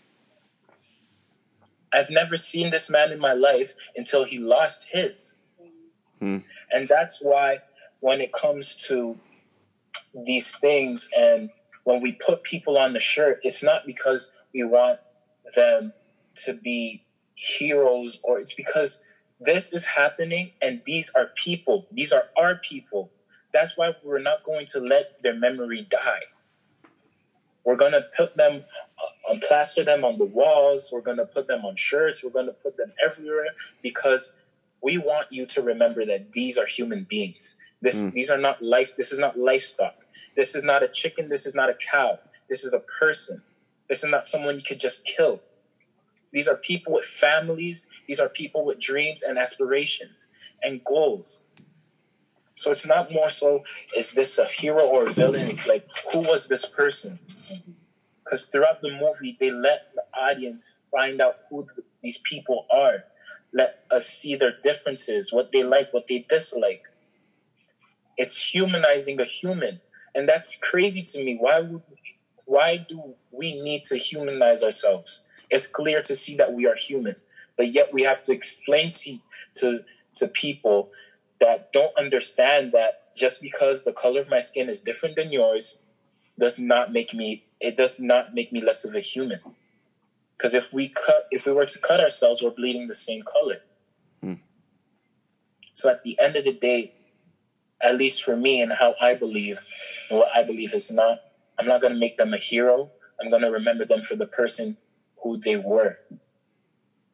I've never seen this man in my life until he lost his. Mm. And that's why when it comes to these things and when we put people on the shirt, it's not because we want them to be heroes, or it's because this is happening and these are people. These are our people. That's why we're not going to let their memory die. We're going to put them, uh, plaster them on the walls. We're going to put them on shirts. We're going to put them everywhere because we want you to remember that these are human beings. This, mm. These are not life. This is not livestock. This is not a chicken. This is not a cow. This is a person. This is not someone you could just kill. These are people with families. These are people with dreams and aspirations and goals. So it's not more so, is this a hero or a villain? It's like, who was this person? Because throughout the movie, they let the audience find out who th- these people are. Let us see their differences, what they like, what they dislike. It's humanizing a human. And that's crazy to me. Why would, why do we need to humanize ourselves? It's clear to see that we are human, but yet we have to explain to, to, to people that don't understand that just because the color of my skin is different than yours does not make me, it does not make me less of a human. Because if we cut, if we were to cut ourselves, we're bleeding the same color. Hmm. So at the end of the day, at least for me and how I believe, and what I believe is not, I'm not going to make them a hero. I'm going to remember them for the person who they were.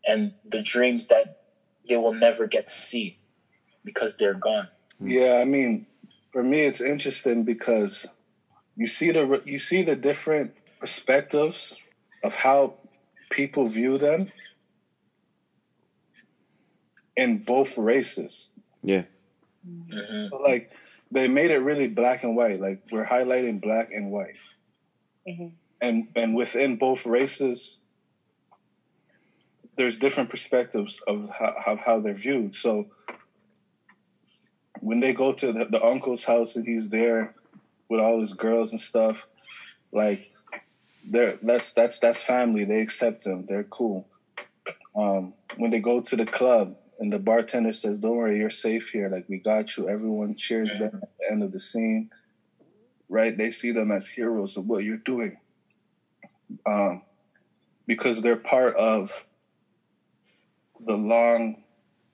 and the dreams that they will never get to see because they're gone. Yeah, I mean, for me, it's interesting because you see the you see the different perspectives of how people view them in both races. Yeah. Mm-hmm. So, like, they made it really black and white. Like, we're highlighting black and white. Mm-hmm. And and within both races, there's different perspectives of how, of how they're viewed. So when they go to the, the uncle's house and he's there with all his girls and stuff, like, they're that's that's that's family. They accept them. They're cool. Um, when they go to the club and the bartender says, "Don't worry, you're safe here. Like, we got you." Everyone cheers them at the end of the scene. Right? They see them as heroes of what you're doing. Um, because they're part of the long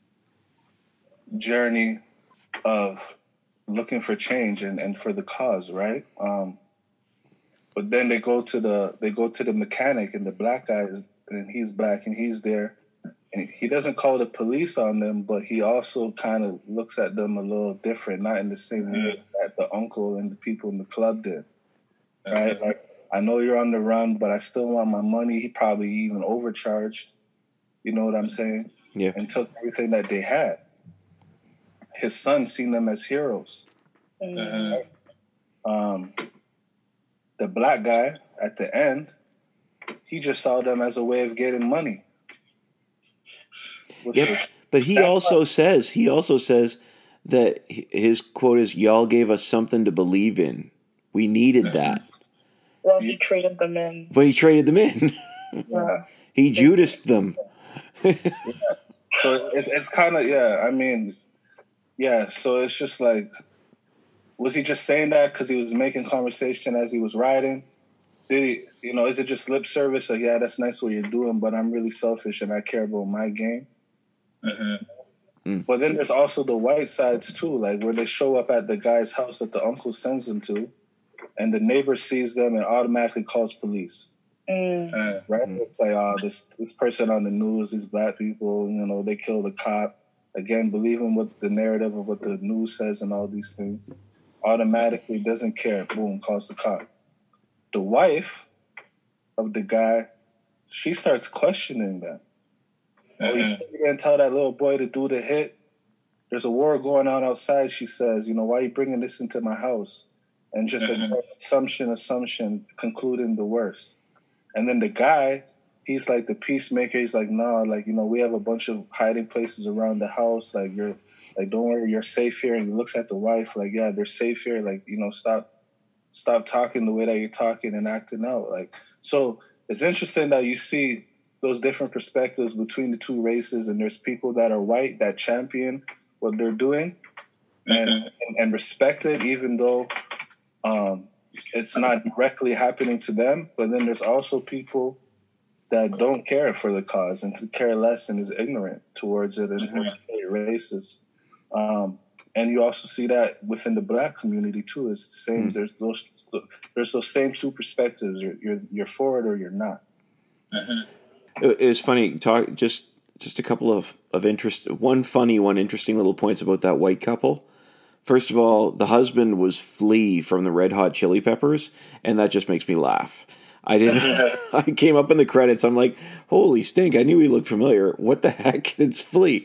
journey of looking for change and, and for the cause, right? Um, but then they go to the they go to the mechanic, and the black guy is, and he's black and he's there, and he doesn't call the police on them, but he also kind of looks at them a little different, not in the same way that the uncle and the people in the club did, right? Like, I know you're on the run, but I still want my money. He probably even overcharged, you know what I'm saying? Yeah. And took everything that they had. His son seen them as heroes. Mm-hmm. Um, the black guy at the end, he just saw them as a way of getting money. Which Yep. was- But he that's also why- says he also says that h- his quote is, "Y'all gave us something to believe in. We needed that." Well, he traded them in. But he traded them in. Yeah. He Judased them. So it's it's kind of, yeah. I mean, yeah. So it's just like, was he just saying that because he was making conversation as he was riding? Did he, you know, is it just lip service? Like, yeah, that's nice what you're doing, but I'm really selfish and I care about my game. Mm-hmm. But then there's also the white sides too, like where they show up at the guy's house that the uncle sends them to, and the neighbor sees them and automatically calls police. Mm. Uh, Right? It's like, oh, this this person on the news, these black people, you know, they killed a cop. Again, believing what the narrative of what the news says and all these things. Automatically doesn't care. Boom, calls the cop. The wife of the guy, she starts questioning that. Oh, you Mhm. didn't tell that little boy to do the hit. There's a war going on outside, she says. You know, why are you bringing this into my house? And just Mhm. an assumption, assumption, concluding the worst. And then the guy, he's like the peacemaker. He's like, nah, like, you know, we have a bunch of hiding places around the house. Like, you're, like, don't worry, you're safe here. And he looks at the wife, like, yeah, they're safe here. Like, you know, stop, stop talking the way that you're talking and acting out. Like, so it's interesting that you see those different perspectives between the two races, and there's people that are white that champion what they're doing and, Mhm. and, and respect it, even though um, it's not directly happening to them. But then there's also people that don't care for the cause and could care less and is ignorant towards it and Mhm. are racist. Um, and you also see that within the black community too. It's the same. Mm. There's those there's those same two perspectives. You're you're, you're for it or you're not. Mhm. It, it was funny. Talk just just a couple of of interest. One funny, one interesting little points about that white couple. First of all, the husband was Flea from the Red Hot Chili Peppers, and that just makes me laugh. I didn't. I came up in the credits. I'm like, holy stink! I knew he looked familiar. What the heck? It's Flea.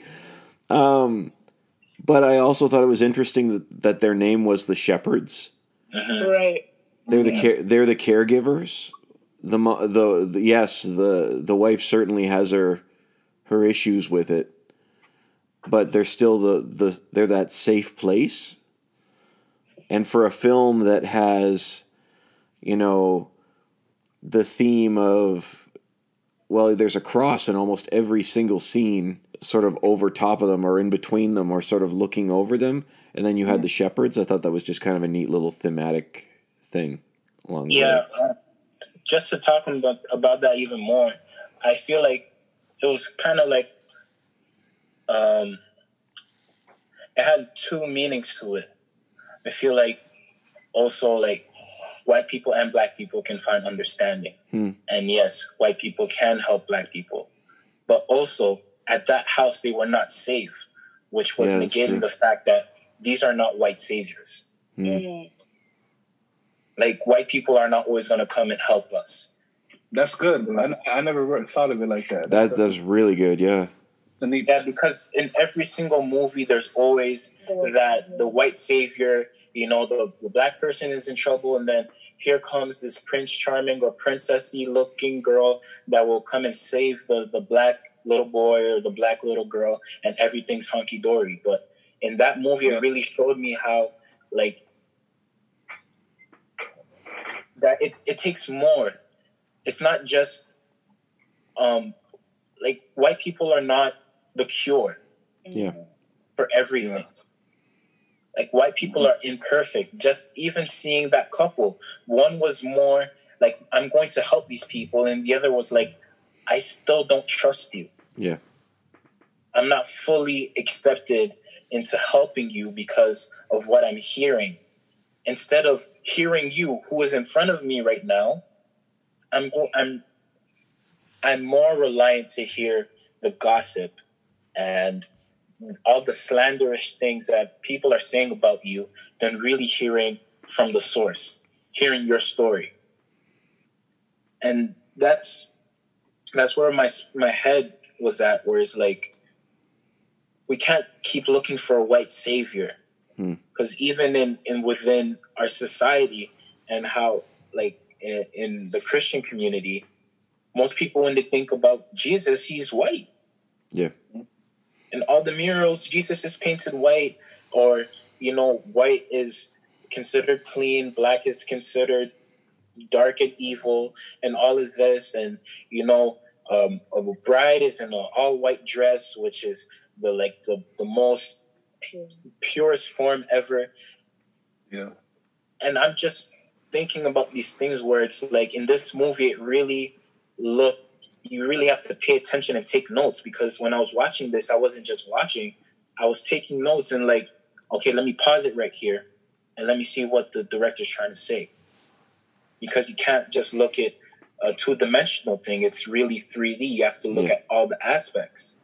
Um, but I also thought it was interesting that, that their name was the Shepherds. Right. They're the care, they're the caregivers. The, mo- the the yes, the the wife certainly has her her issues with it, but they're still the, the they're that safe place. And for a film that has, you know, the theme of, well, there's a cross in almost every single scene, sort of over top of them or in between them or sort of looking over them, and then you had the shepherds. I thought that was just kind of a neat little thematic thing along the Yeah, way. uh, just to talk about, about that even more, I feel like it was kind of like um, it had two meanings to it. I feel like also like white people and black people can find understanding. Hmm. And yes, white people can help black people. but also at that house they were not safe, which was Yeah, that's negating true. the fact that these are not white saviors. Mm. Like, white people are not always going to come and help us. That's good. I, I never re- thought of it like that. That That's, that's really good. Yeah. a neat. Yeah, because in every single movie, there's always The white that savior. the white savior, you know, the, the black person is in trouble, and then here comes this Prince Charming or princessy looking girl that will come and save the, the black little boy or the black little girl, and everything's hunky dory. But in that movie, Yeah. it really showed me how, like, that it, it takes more. It's not just, um, like, white people are not the cure Yeah. for everything. Like, white people are imperfect. Just even seeing that couple, one was more like, I'm going to help these people, and the other was like, I still don't trust you. Yeah. I'm not fully accepted into helping you because of what I'm hearing. Instead of hearing you, who is in front of me right now, I'm go- I'm I'm more reliant to hear the gossip and all the slanderous things that people are saying about you than really hearing from the source, hearing your story. And that's that's where my my head was at, where it's like, we can't keep looking for a white savior, because hmm. even in, in within our society and how, like, in, in the Christian community, most people, when they think about Jesus, he's white. Yeah. And all the murals, Jesus is painted white, or, you know, white is considered clean, black is considered dark and evil, and all of this. And, you know, um, a bride is in an all-white dress, which is the, like, the, the most Pure. purest form ever. Yeah. And I'm just thinking about these things where it's like, in this movie, it really looked, you really have to pay attention and take notes, because when I was watching this, I wasn't just watching, I was taking notes and like, okay, let me pause it right here and let me see what the director's trying to say. Because you can't just look at a two-dimensional thing. It's really three D. You have to look yeah. at all the aspects.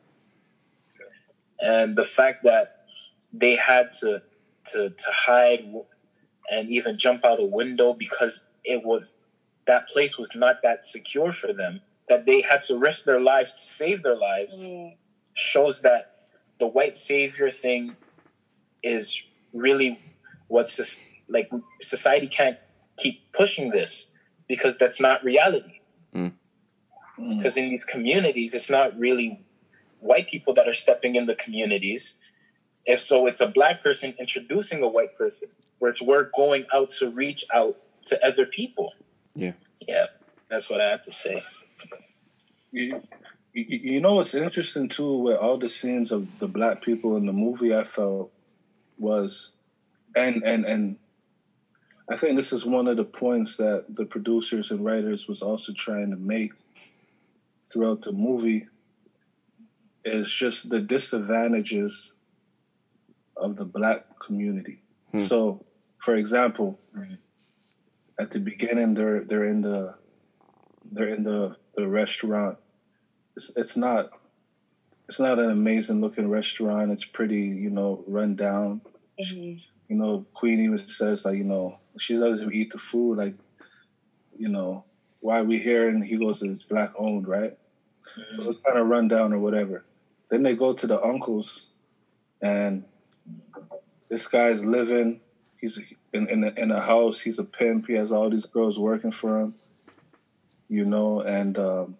And the fact that they had to, to, to hide and even jump out a window because it was, that place was not that secure for them, that they had to risk their lives to save their lives, mm. shows that the white savior thing is really what's, like, society can't keep pushing this, because that's not reality. Mm. Because in these communities, it's not really white people that are stepping in the communities. If so, it's a black person introducing a white person, where it's we're going out to reach out to other people. Yeah. Yeah, that's what I have to say. You, you, you know what's interesting, too, with all the scenes of the black people in the movie, I felt was, and and and I think this is one of the points that the producers and writers was also trying to make throughout the movie, is just the disadvantages of the black community. Hmm. So, for example, mm-hmm. at the beginning, they're they're in the they're in the, the restaurant. It's it's not it's not an amazing looking restaurant. It's pretty, you know, run down. Mm-hmm. You know, Queen even says, like, you know, she doesn't eat the food, like, you know, why are we here? And he goes, it's black owned, right? Mm-hmm. So it's kind of run down or whatever. Then they go to the uncles, and this guy's living. He's in in a, in a house. He's a pimp. He has all these girls working for him, you know, and um,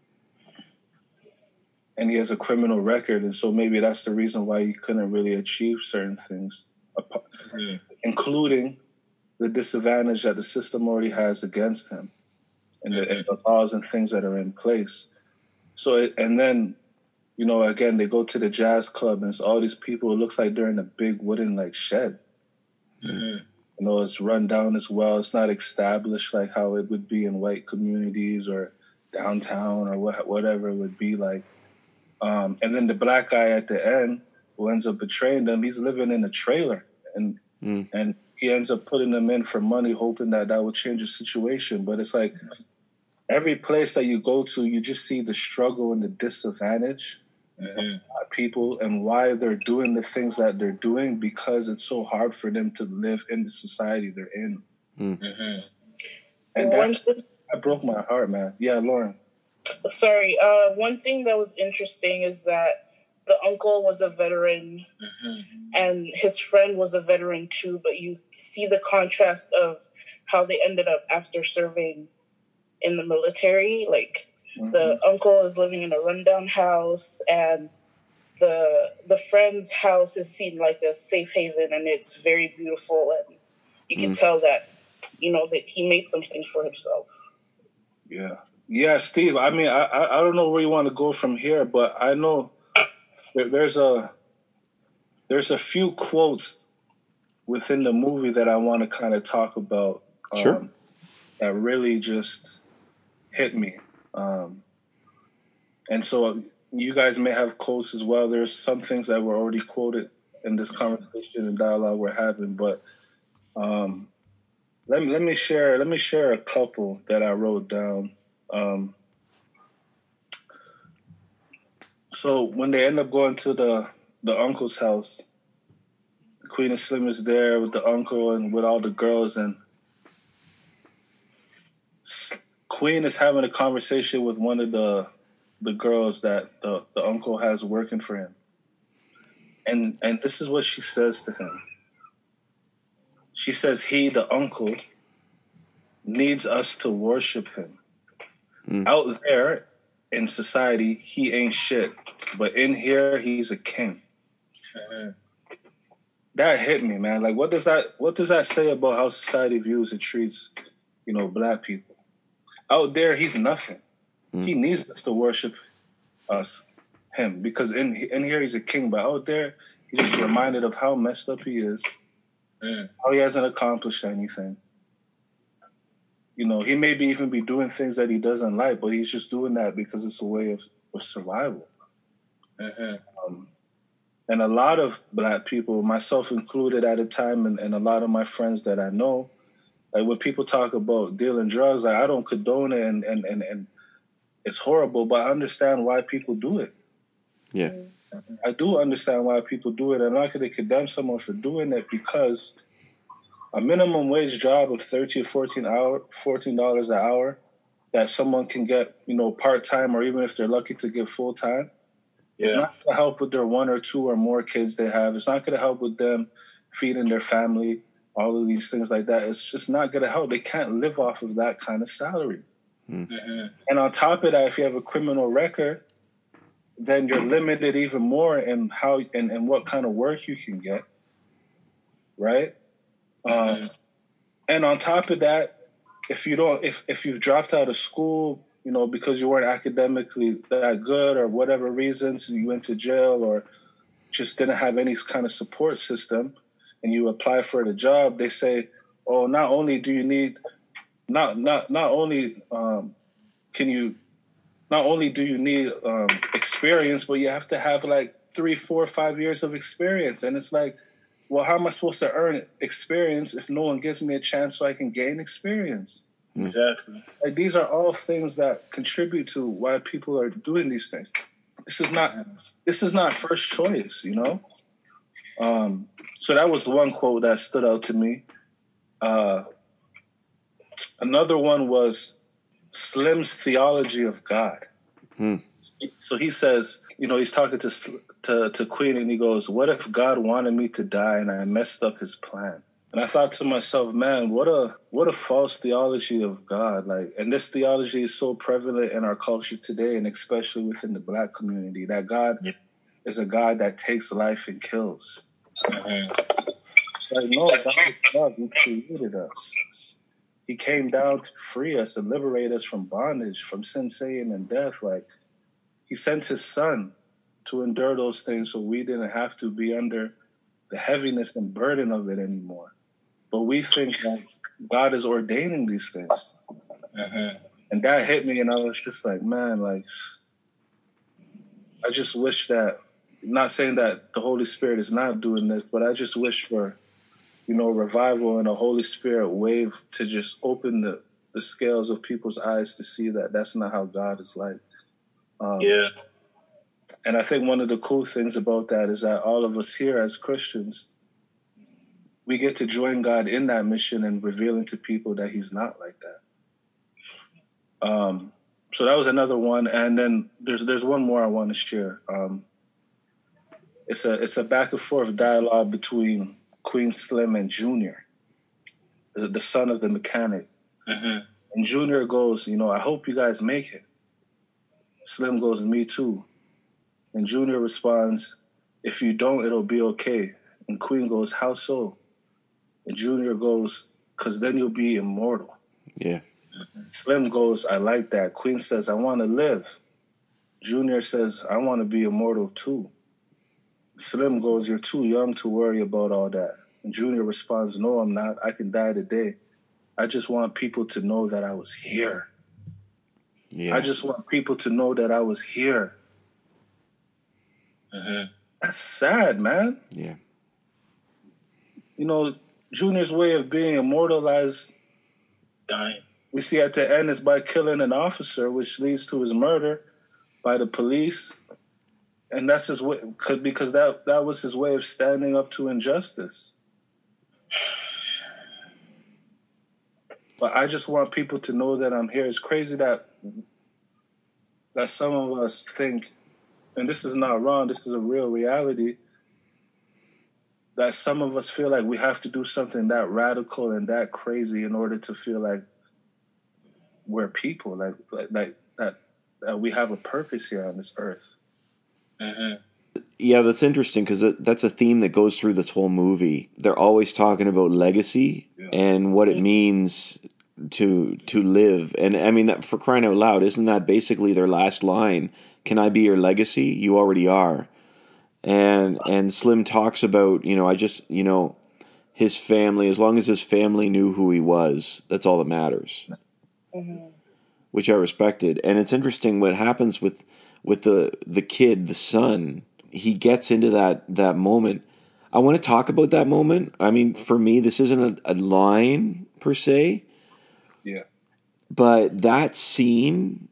and he has a criminal record, and so maybe that's the reason why he couldn't really achieve certain things, mm-hmm. including the disadvantage that the system already has against him, and the, and the laws and things that are in place. So, it, and then, you know, again, they go to the jazz club, and it's all these people. It looks like they're in a big wooden, like, shed. Mm-hmm. You know, it's run down as well. It's not established like how it would be in white communities or downtown or what, whatever it would be like. Um, and then the black guy at the end who ends up betraying them, he's living in a trailer. And mm. and he ends up putting them in for money, hoping that that would change the situation. But it's like, every place that you go to, you just see the struggle and the disadvantage Mm-hmm. of people and why they're doing the things that they're doing because it's so hard for them to live in the society they're in. Mm-hmm. And One that, thing, that broke my heart, man. Yeah, Lauren. sorry. Uh, one thing that was interesting is that the uncle was a veteran, Mm-hmm. and his friend was a veteran too. But you see the contrast of how they ended up after serving in the military. Like Mm-hmm. the uncle is living in a rundown house, and the the friend's house is seen like a safe haven, and it's very beautiful, and you can Mm. tell that, you know, that he made something for himself. Yeah. Yeah, Steve. I mean, I I I don't know where you want to go from here, but I know there, there's a there's a few quotes within the movie that I want to kind of talk about. Um, Sure. That really just hit me. Um, and so you guys may have quotes as well. There's some things that were already quoted in this conversation and dialogue we're having, but um, let me let me share let me share a couple that I wrote down. Um, so when they end up going to the the uncle's house, Queen and Slim is there with the uncle and with all the girls, and Queen is having a conversation with one of the the girls that the, the uncle has working for him. And and this is what she says to him. She says he, the uncle, needs us to worship him. Mm. Out there in society, he ain't shit. But in here, he's a king. Mm-hmm. That hit me, man. Like what does that what does that say about how society views and treats, you know, black people? Out there, he's nothing. Mm. He needs us to worship us, him, because in in here he's a king, but out there he's just reminded of how messed up he is, Mm. how he hasn't accomplished anything. You know, he maybe even be doing things that he doesn't like, but he's just doing that because it's a way of, of survival. Mm-hmm. Um, and a lot of black people, myself included at a time, and, and a lot of my friends that I know, like when people talk about dealing drugs, like I don't condone it, and and and, and it's horrible, but I understand why people do it. Yeah. I do understand why people do it. I'm not going to condemn someone for doing it because a minimum wage job of thirteen, fourteen hour, fourteen dollars an hour that someone can get, you know, part time, or even if they're lucky to get full time, it's Yeah. not going to help with their one or two or more kids they have. It's not going to help with them feeding their family, all of these things like that. It's just not going to help. They can't live off of that kind of salary. Mm-hmm. And on top of that, if you have a criminal record, then you're limited even more in how and, and what kind of work you can get, right? Mm-hmm. Um, and on top of that, if you don't, if if you've dropped out of school, you know, because you weren't academically that good or whatever reasons, you went to jail or just didn't have any kind of support system, and you apply for the job, they say, oh, not only do you need, not not not only um, can you. Not only do you need um, experience, but you have to have like three, four, five years of experience. And it's like, well, how am I supposed to earn experience if no one gives me a chance so I can gain experience? Exactly. Like these are all things that contribute to why people are doing these things. This is not this is not first choice, you know. Um, so that was one quote that stood out to me. Uh, another one was Slim's theology of God. Hmm. So he says, you know, he's talking to, to to Queen, and he goes, "What if God wanted me to die and I messed up His plan?" And I thought to myself, man, what a what a false theology of God. Like, and this theology is so prevalent in our culture today, and especially within the Black community, that God is a God that takes life and kills. Mm-hmm. Like, no, God is love. He created us. He came down to free us and liberate us from bondage, from sin, Satan, and death. Like, He sent His Son to endure those things so we didn't have to be under the heaviness and burden of it anymore. But we think that God is ordaining these things. Mm-hmm. And that hit me, and I was just like, man, like, I just wish that, not saying that the Holy Spirit is not doing this, but I just wish for, you know, revival and a Holy Spirit wave to just open the, the the scales of people's eyes to see that that's not how God is like. Um, Yeah. And I think one of the cool things about that is that all of us here as Christians, we get to join God in that mission and revealing to people that he's not like that. Um, so that was another one. And then there's there's one more I want to share. Um, it's a it's a back and forth dialogue between Queen Slim and Junior, the, the son of the mechanic. Mm-hmm. And Junior goes, you know, I hope you guys make it. Slim goes, me too. And Junior responds, if you don't, it'll be okay. And Queen goes, how so? And Junior goes, because then you'll be immortal. Yeah. Slim goes, I like that. Queen says, I want to live. Junior says, I want to be immortal too. Slim goes, you're too young to worry about all that. And Junior responds, no, I'm not. I can die today. I just want people to know that I was here. Yeah. I just want people to know that I was here. Mm-hmm. That's sad, man. Yeah. You know, Junior's way of being immortalized, Dying. we see at the end, is by killing an officer, which leads to his murder by the police. And that's his way, because that, that was his way of standing up to injustice. But I just want people to know that I'm here. It's crazy that that some of us think, and this is not wrong, this is a real reality, that some of us feel like we have to do something that radical and that crazy in order to feel like we're people, like like, like that, that we have a purpose here on this earth. Mm-hmm. Yeah, that's interesting because that's a theme that goes through this whole movie. They're always talking about legacy yeah. and what it means to to live. And I mean, for crying out loud, isn't that basically their last line? Can I be your legacy? You already are. And and Slim talks about, you know, I just, you know, his family, as long as his family knew who he was, that's all that matters. Mm-hmm. Which I respected. And it's interesting what happens with with the the kid, the son. He gets into that that moment. I want to talk about that moment. I mean, for me, this isn't a, a line per se. Yeah. But that scene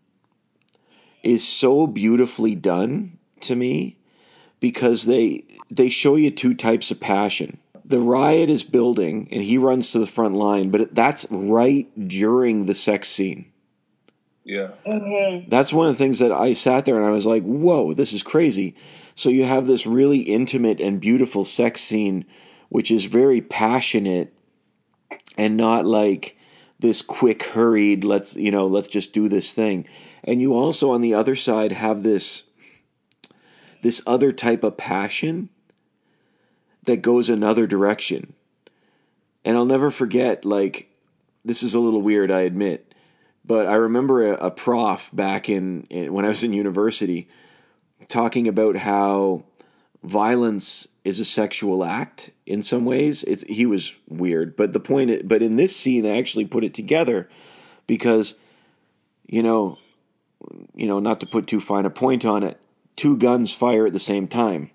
is so beautifully done to me because they they show you two types of passion. The riot is building and he runs to the front line, but that's right during the sex scene. Yeah. Mm-hmm. That's one of the things that I sat there and I was like, whoa, this is crazy. So you have this really intimate and beautiful sex scene, which is very passionate and not like this quick, hurried, let's, you know, let's just do this thing. And you also, on the other side, have this this other type of passion that goes another direction. And I'll never forget, like, this is a little weird, I admit, but I remember a, a prof back in, in when I was in university talking about how violence is a sexual act in some ways. It's he was weird, but the point, but in this scene, they actually put it together because, you know, you know, not to put too fine a point on it, two guns fire at the same time.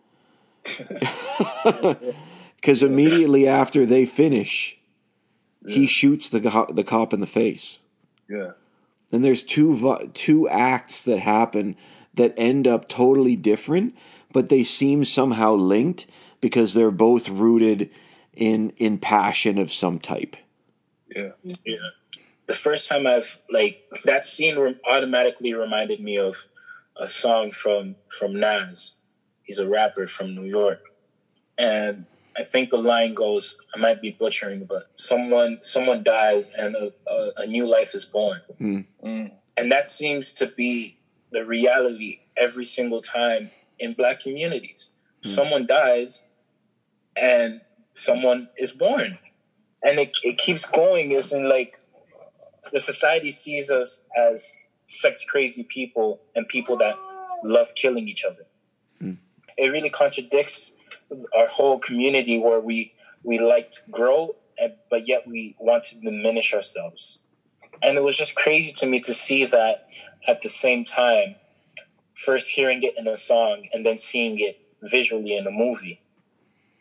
Because immediately after they finish, yeah. he shoots the the cop in the face. Yeah. And there's two two acts that happen that end up totally different, but they seem somehow linked because they're both rooted in in passion of some type. Yeah. Yeah. The first time I've, like, that scene re- automatically reminded me of a song from, from Nas. He's a rapper from New York. And I think the line goes, I might be butchering, but someone someone dies and a, a, a new life is born. Mm. Mm. And that seems to be the reality every single time in Black communities. Mm. Someone dies and someone is born. And it, it keeps going. It's in, like, the society sees us as sex crazy people and people that love killing each other. Mm. It really contradicts our whole community where we, we like to grow, and, but yet we want to diminish ourselves. And it was just crazy to me to see that at the same time, first hearing it in a song and then seeing it visually in a movie.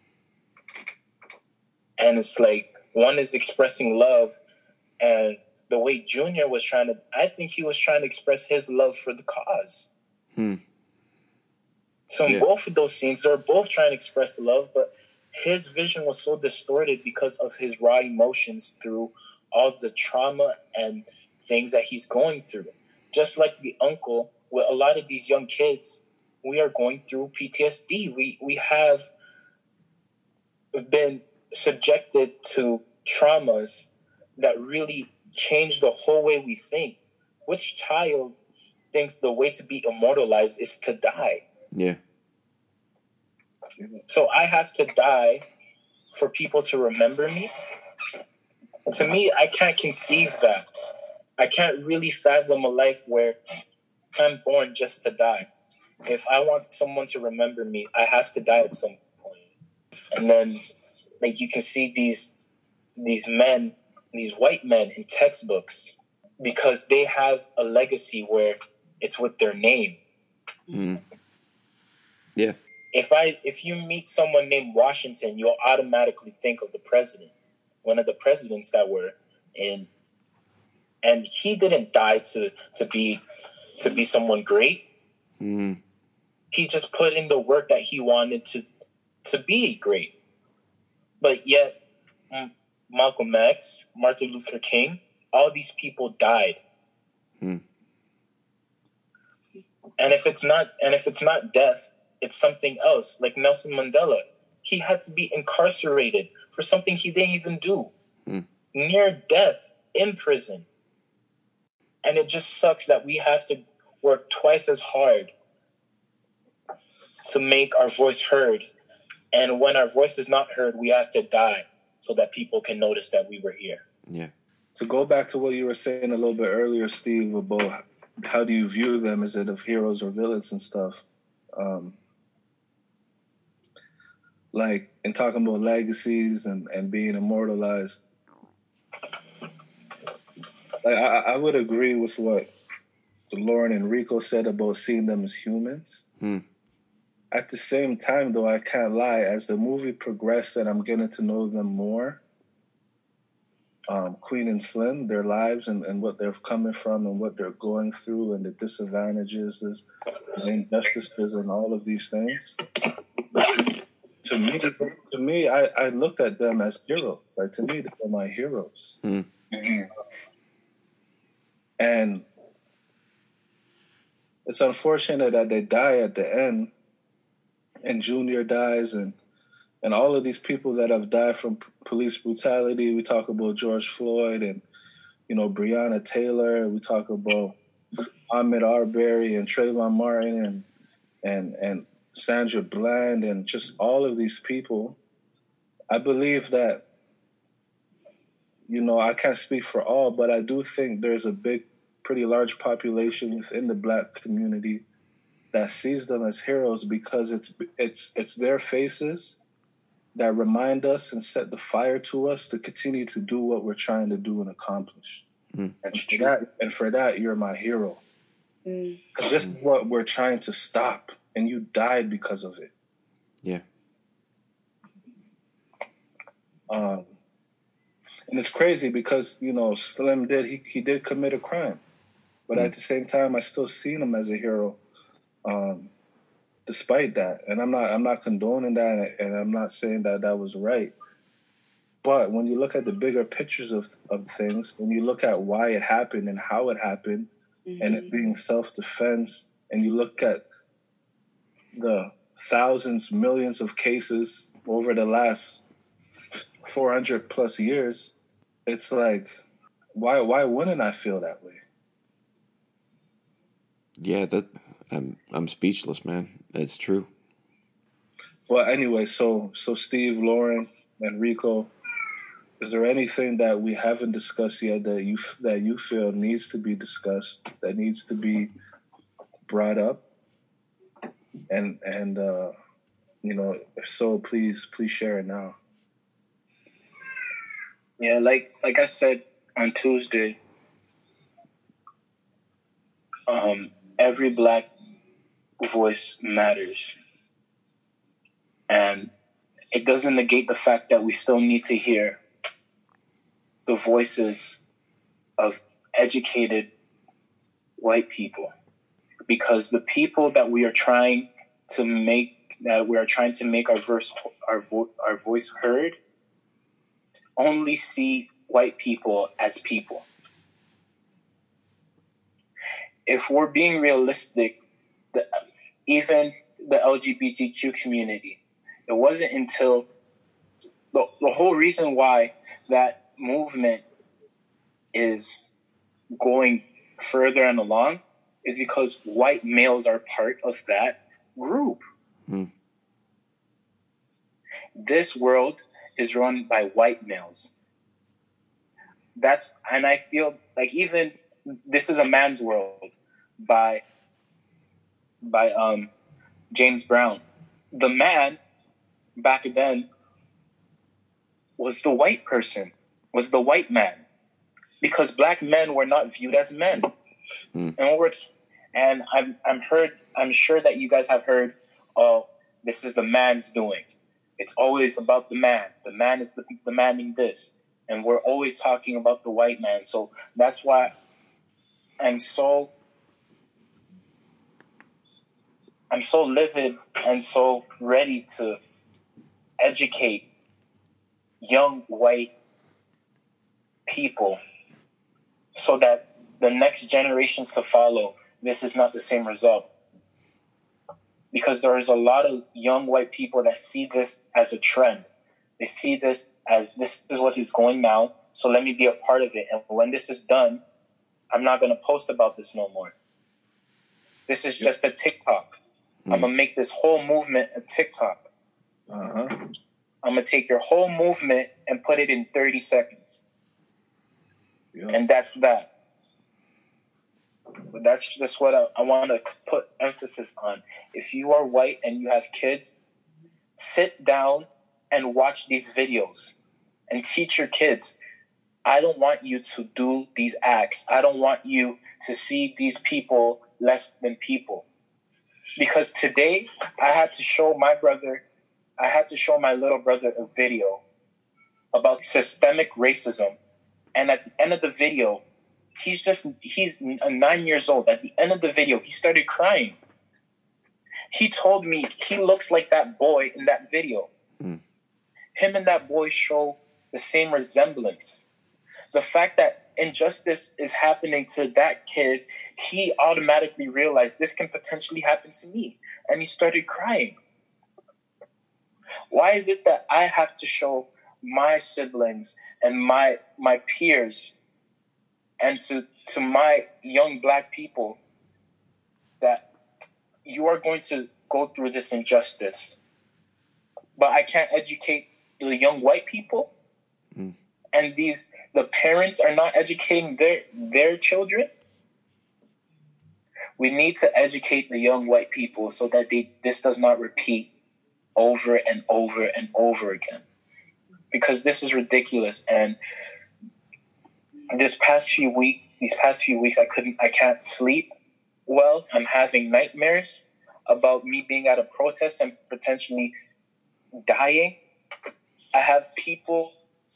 And it's like, one is expressing love and the way Junior was trying to, I think he was trying to express his love for the cause. Hmm. So in Yeah. both of those scenes, they're both trying to express love, but his vision was so distorted because of his raw emotions through all the trauma and things that he's going through. Just like the uncle, with a lot of these young kids, we are going through P T S D. We we have been subjected to traumas that really change the whole way we think. Which child thinks the way to be immortalized is to die? Yeah. So I have to die for people to remember me? To me, I can't conceive that. I can't really fathom a life where I'm born just to die. If I want someone to remember me, I have to die at some point. And then, like, you can see these these men, these white men in textbooks, because they have a legacy where it's with their name. Mm. Yeah. If I if you meet someone named Washington, you'll automatically think of the president, one of the presidents that were in, and he didn't die to to be to be someone great. Mm. He just put in the work that he wanted to to be great. But yet, Malcolm X, Martin Luther King, all these people died. Mm. And if it's not and if it's not death, it's something else, like Nelson Mandela. He had to be incarcerated for something he didn't even do. Mm. Near death, in prison. And it just sucks that we have to work twice as hard to make our voice heard. And when our voice is not heard, we have to die so that people can notice that we were here. Yeah. To go back to what you were saying a little bit earlier, Steve, about how do you view them? Is it of heroes or villains and stuff? Um, like, in talking about legacies and, and being immortalized, like I, I would agree with what Lauren and Rico said about seeing them as humans. Hmm. At the same time, though, I can't lie. As the movie progressed and I'm getting to know them more, um, Queen and Slim, their lives and, and what they're coming from and what they're going through and the disadvantages and injustices and all of these things. To me, to me, I, I looked at them as heroes. Like, to me, they're my heroes. Hmm. Mm-hmm. And it's unfortunate that they die at the end, and Junior dies, and and all of these people that have died from p- police brutality. We talk about George Floyd and, you know, Breonna Taylor. We talk about Ahmaud Arbery and Trayvon Martin and and and Sandra Bland and just all of these people. I believe that, you know, I can't speak for all, but I do think there's a big, pretty large population within the Black community that sees them as heroes because it's it's it's their faces that remind us and set the fire to us to continue to do what we're trying to do and accomplish. Mm. And for that, and for that, you're my hero. Mm. This is what we're trying to stop, and you died because of it. Yeah. Um, and it's crazy because, you know, Slim did, he, he did commit a crime. But mm. at the same time, I still seen him as a hero. Um, despite that, and I'm not I'm not condoning that, and I'm not saying that that was right. But when you look at the bigger pictures of, of things, when you look at why it happened and how it happened, mm-hmm. and it being self-defense, and you look at the thousands, millions of cases over the last four hundred plus years, it's like, why why wouldn't I feel that way? Yeah, that I'm I'm speechless, man. It's true. Well, anyway, so so Steve, Lauren, and Rico, is there anything that we haven't discussed yet that you that you feel needs to be discussed, that needs to be brought up? And and uh, you know, if so, please please share it now. Yeah, like like I said on Tuesday, um, every Black voice matters. And it doesn't negate the fact that we still need to hear the voices of educated white people, because the people that we are trying to make that we are trying to make our verse our vo- our voice heard only see white people as people. If we're being realistic, the, even the L G B T Q community, it wasn't until the, the whole reason why that movement is going further and along is because white males are part of that group. Mm. This world is run by white males. That's, and I feel like even This Is a Man's World by by um, James Brown. The man back then was the white person, was the white man, because black men were not viewed as men. Mm. And we're t- and I'm I'm heard I'm sure that you guys have heard, oh, this is the man's doing. It's always about the man. The man is the, demanding this. And we're always talking about the white man. So that's why I'm so I'm so livid and so ready to educate young white people so that the next generations to follow, this is not the same result. Because there is a lot of young white people that see this as a trend. They see this as, this is what is going now, so let me be a part of it. And when this is done, I'm not going to post about this no more. This is just a TikTok. Mm. I'm going to make this whole movement a TikTok. Uh-huh. I'm going to take your whole movement and put it in thirty seconds. Yeah. And that's that. But that's just what I, I want to put emphasis on. If you are white and you have kids, sit down and watch these videos and teach your kids. I don't want you to do these acts. I don't want you to see these people less than people. Because today I had to show my brother, I had to show my little brother a video about systemic racism. And at the end of the video, he's just, he's nine years old. At the end of the video, he started crying. He told me he looks like that boy in that video. Mm. Him and that boy show the same resemblance. The fact that injustice is happening to that kid, he automatically realized this can potentially happen to me. And he started crying. Why is it that I have to show my siblings and my my peers and to, to my young black people that you are going to go through this injustice, but I can't educate the young white people? Mm. And these the parents are not educating their their children? We need to educate the young white people so that they this does not repeat over and over and over again. Because this is ridiculous. And this past few week, these past few weeks, I couldn't, I can't sleep well. I'm having nightmares about me being at a protest and potentially dying. I have people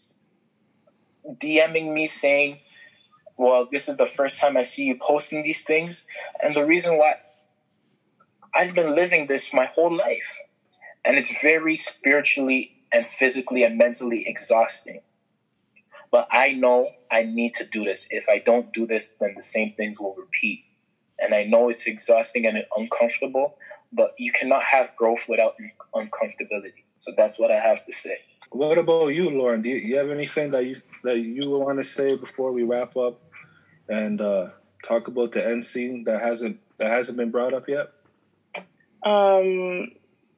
DMing me saying, well, this is the first time I see you posting these things. And the reason why, I've been living this my whole life. And it's very spiritually and physically and mentally exhausting. But I know I need to do this. If I don't do this, then the same things will repeat. And I know it's exhausting and uncomfortable, but you cannot have growth without uncomfortability. So that's what I have to say. What about you, Lauren? Do you, you have anything that you that you want to say before we wrap up and uh, talk about the end scene that hasn't that hasn't been brought up yet? Um.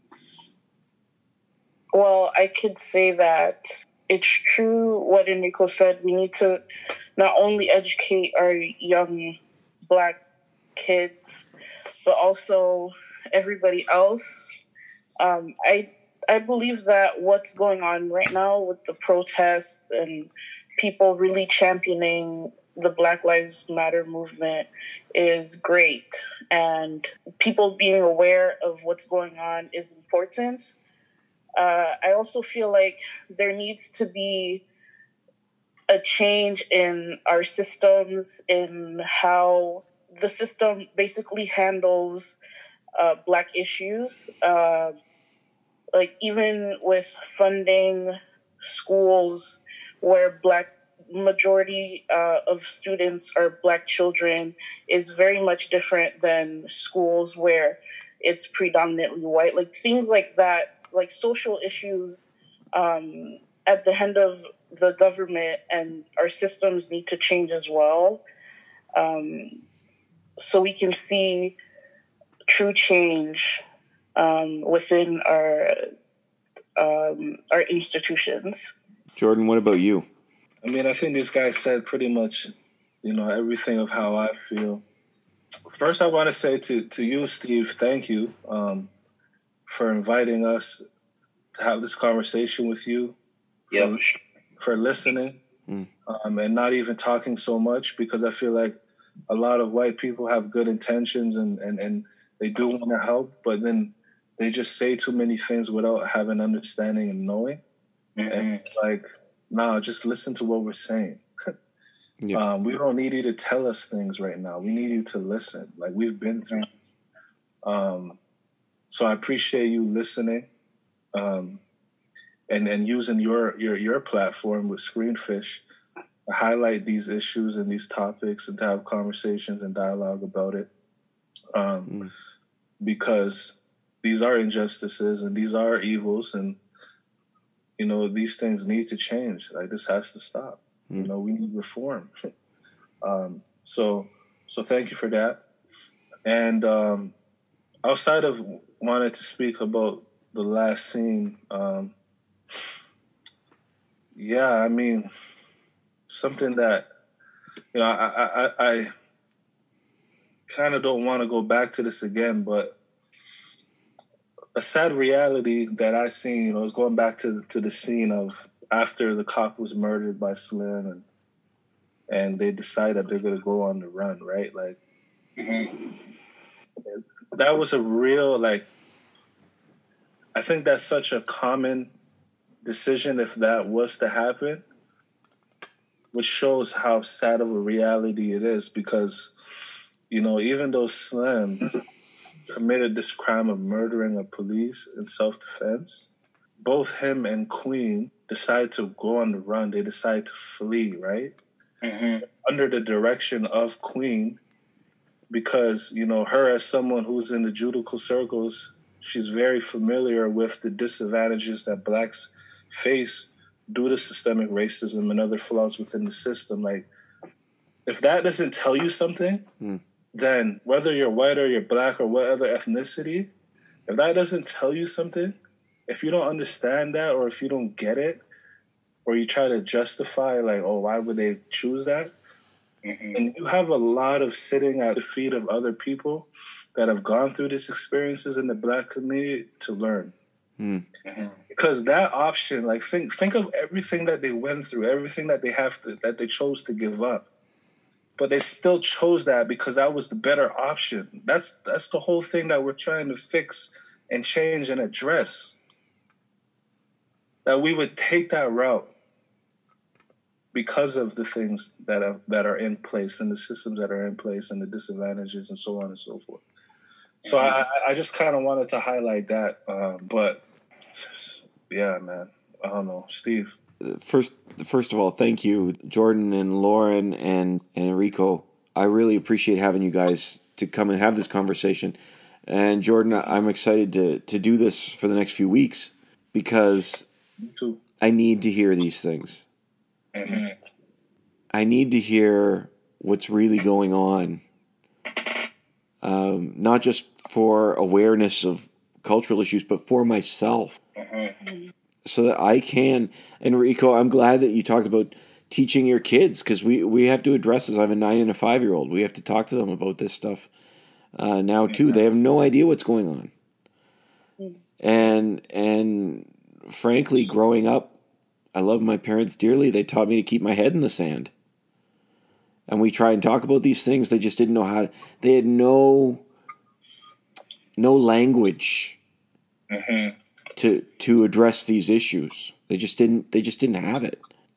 Well, I could say that it's true what Enrico said. We need to not only educate our young black kids, but also everybody else. Um, I I believe that what's going on right now with the protests and people really championing the Black Lives Matter movement is great. And people being aware of what's going on is important. Uh, I also feel like there needs to be a change in our systems, in how the system basically handles uh, Black issues. Uh, like even with funding schools where Black majority uh, of students are Black children is very much different than schools where it's predominantly white. Like things like that, like social issues um, at the hand of the government and our systems need to change as well. Um, so we can see true change um, within our um, our institutions. Jordan, what about you? I mean, I think this guy said pretty much, you know, everything of how I feel. First, I want to say to, to you, Steve, thank you um, for inviting us to have this conversation with you. Yeah, for, for sure. for listening Mm. um, and not even talking so much, because I feel like a lot of white people have good intentions and, and, and they do want to help, but then they just say too many things without having understanding and knowing. Mm-hmm. And it's like, nah, just listen to what we're saying. Yeah. Um, we don't need you to tell us things right now. We need you to listen. Like we've been through. Um, so I appreciate you listening um, and and using your your your platform with Screenfish to highlight these issues and these topics and to have conversations and dialogue about it. Um, Mm. Because these are injustices and these are evils, and you know these things need to change. Like this has to stop. Mm. You know, we need reform. um, so, so thank you for that. And um, outside of wanting to speak about the last scene, um, yeah, I mean, something that you know, I I, I, I kind of don't want to go back to this again, but a sad reality that I seen, you know, is going back to to the scene of after the cop was murdered by Slim, and and they decide that they're gonna go on the run, right? Like Mm-hmm. that was a real like. I think that's such a common decision if that was to happen, which shows how sad of a reality it is. Because you know, even though Slim committed this crime of murdering a police in self-defense, both him and Queen decide to go on the run. They decide to flee, right? Mm-hmm. Under the direction of Queen, because, you know, her as someone who's in the judicial circles, she's very familiar with the disadvantages that blacks face due to systemic racism and other flaws within the system. Like, if that doesn't tell you something, Mm. then whether you're white or you're black or what other ethnicity, if that doesn't tell you something, if you don't understand that, or if you don't get it, or you try to justify like, oh, why would they choose that? Mm-hmm. And you have a lot of sitting at the feet of other people that have gone through these experiences in the black community to learn. Mm. Mm-hmm. Because that option, like think think of everything that they went through, everything that they have to that they chose to give up. But they still chose that because that was the better option. That's that's the whole thing that we're trying to fix and change and address. That we would take that route because of the things that are that are in place and the systems that are in place and the disadvantages and so on and so forth. So I, I just kind of wanted to highlight that. Uh, but yeah, man, I don't know, Steve. First, first of all, thank you, Jordan and Lauren and, and Enrico. I really appreciate having you guys to come and have this conversation. And Jordan, I'm excited to, to do this for the next few weeks because Me too. I need to hear these things. Mm-hmm. I need to hear what's really going on, um, not just for awareness of cultural issues, but for myself. Mm-hmm. So that I can, Enrico, I'm glad that you talked about teaching your kids, because we, we have to address this. I have a nine and a five year old. We have to talk to them about this stuff uh, now too. They have no idea what's going on, and and frankly, growing up, I love my parents dearly. They taught me to keep my head in the sand, and we try and talk about these things. They just didn't know how to, they had no no language. Mm-hmm. to to address these issues. They just didn't they just didn't have it.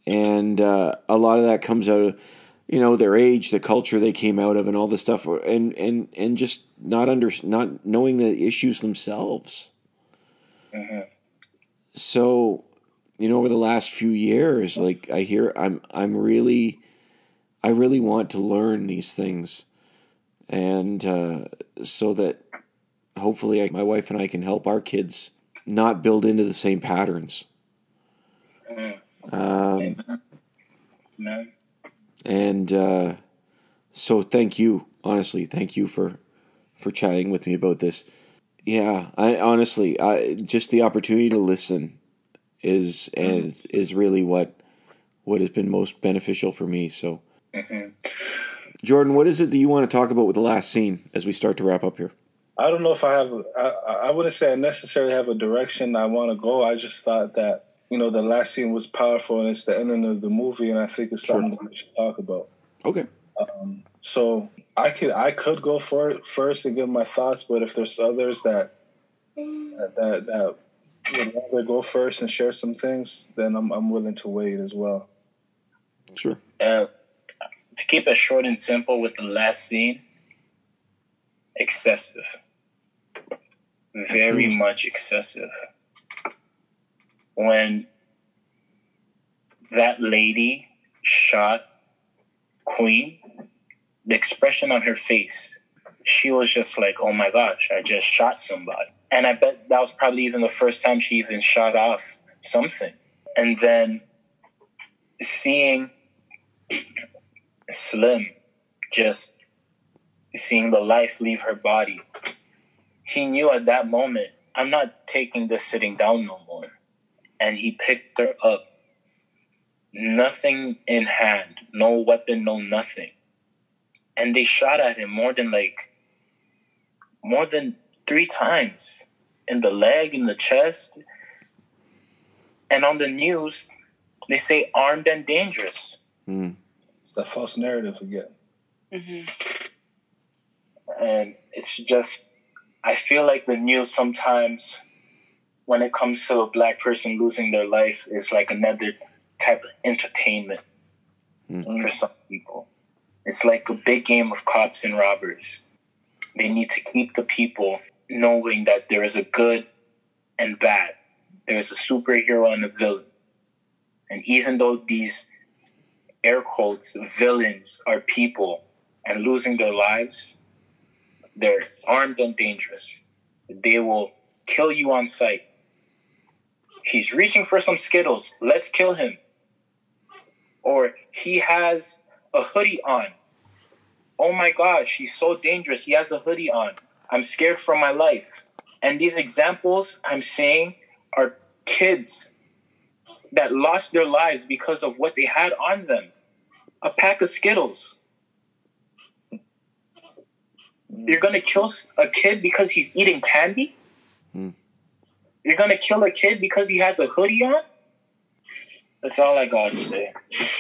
and uh, a lot of that comes out of, you know, their age, the culture they came out of, and all this stuff, and and and just not under not knowing the issues themselves. Mm-hmm. So, you know, over the last few years, like I hear, I'm I'm really, I really want to learn these things, and uh, so that hopefully I, my wife and I can help our kids not build into the same patterns. Mm-hmm. Um, Amen. And uh, so thank you, honestly, thank you for, for chatting with me about this. Yeah, I honestly, I just the opportunity to listen is is, is really what what has been most beneficial for me. So, Mm-hmm. Jordan, what is it that you want to talk about with the last scene as we start to wrap up here? I don't know if I have. A, I, I wouldn't say I necessarily have a direction I want to go. I just thought that, you know, the last scene was powerful and it's the ending of the movie, and I think it's something Sure. that we should talk about. Okay. Um, so I could I could go for it first and give my thoughts, but if there's others that that that would rather go first and share some things, then I'm I'm willing to wait as well. Sure. Uh, to keep it short and simple with the last scene, excessive. Very mm-hmm. much excessive. When that lady shot Queen, the expression on her face, she was just like, oh my gosh, I just shot somebody. And I bet that was probably even the first time she even shot off something. And then seeing Slim, just seeing the life leave her body, he knew at that moment, I'm not taking this sitting down no more. And he picked her up. Nothing in hand, no weapon, no nothing. And they shot at him more than like, more than three times. In the leg, in the chest. And on the news, they say armed and dangerous. Mm. It's that false narrative again. Mm-hmm. And it's just, I feel like the news sometimes, when it comes to a black person losing their life, is like another type of entertainment mm-hmm. for some people. It's like a big game of cops and robbers. They need to keep the people knowing that there is a good and bad. There is a superhero and a villain. And even though these, air quotes, villains are people and losing their lives, they're armed and dangerous. They will kill you on sight. He's reaching for some Skittles. Let's kill him. Or he has a hoodie on. Oh my gosh, he's so dangerous. He has a hoodie on. I'm scared for my life. And these examples I'm saying are kids that lost their lives because of what they had on them. A pack of Skittles. You're going to kill a kid because he's eating candy? Hmm. You're going to kill a kid because he has a hoodie on? That's all I got to say.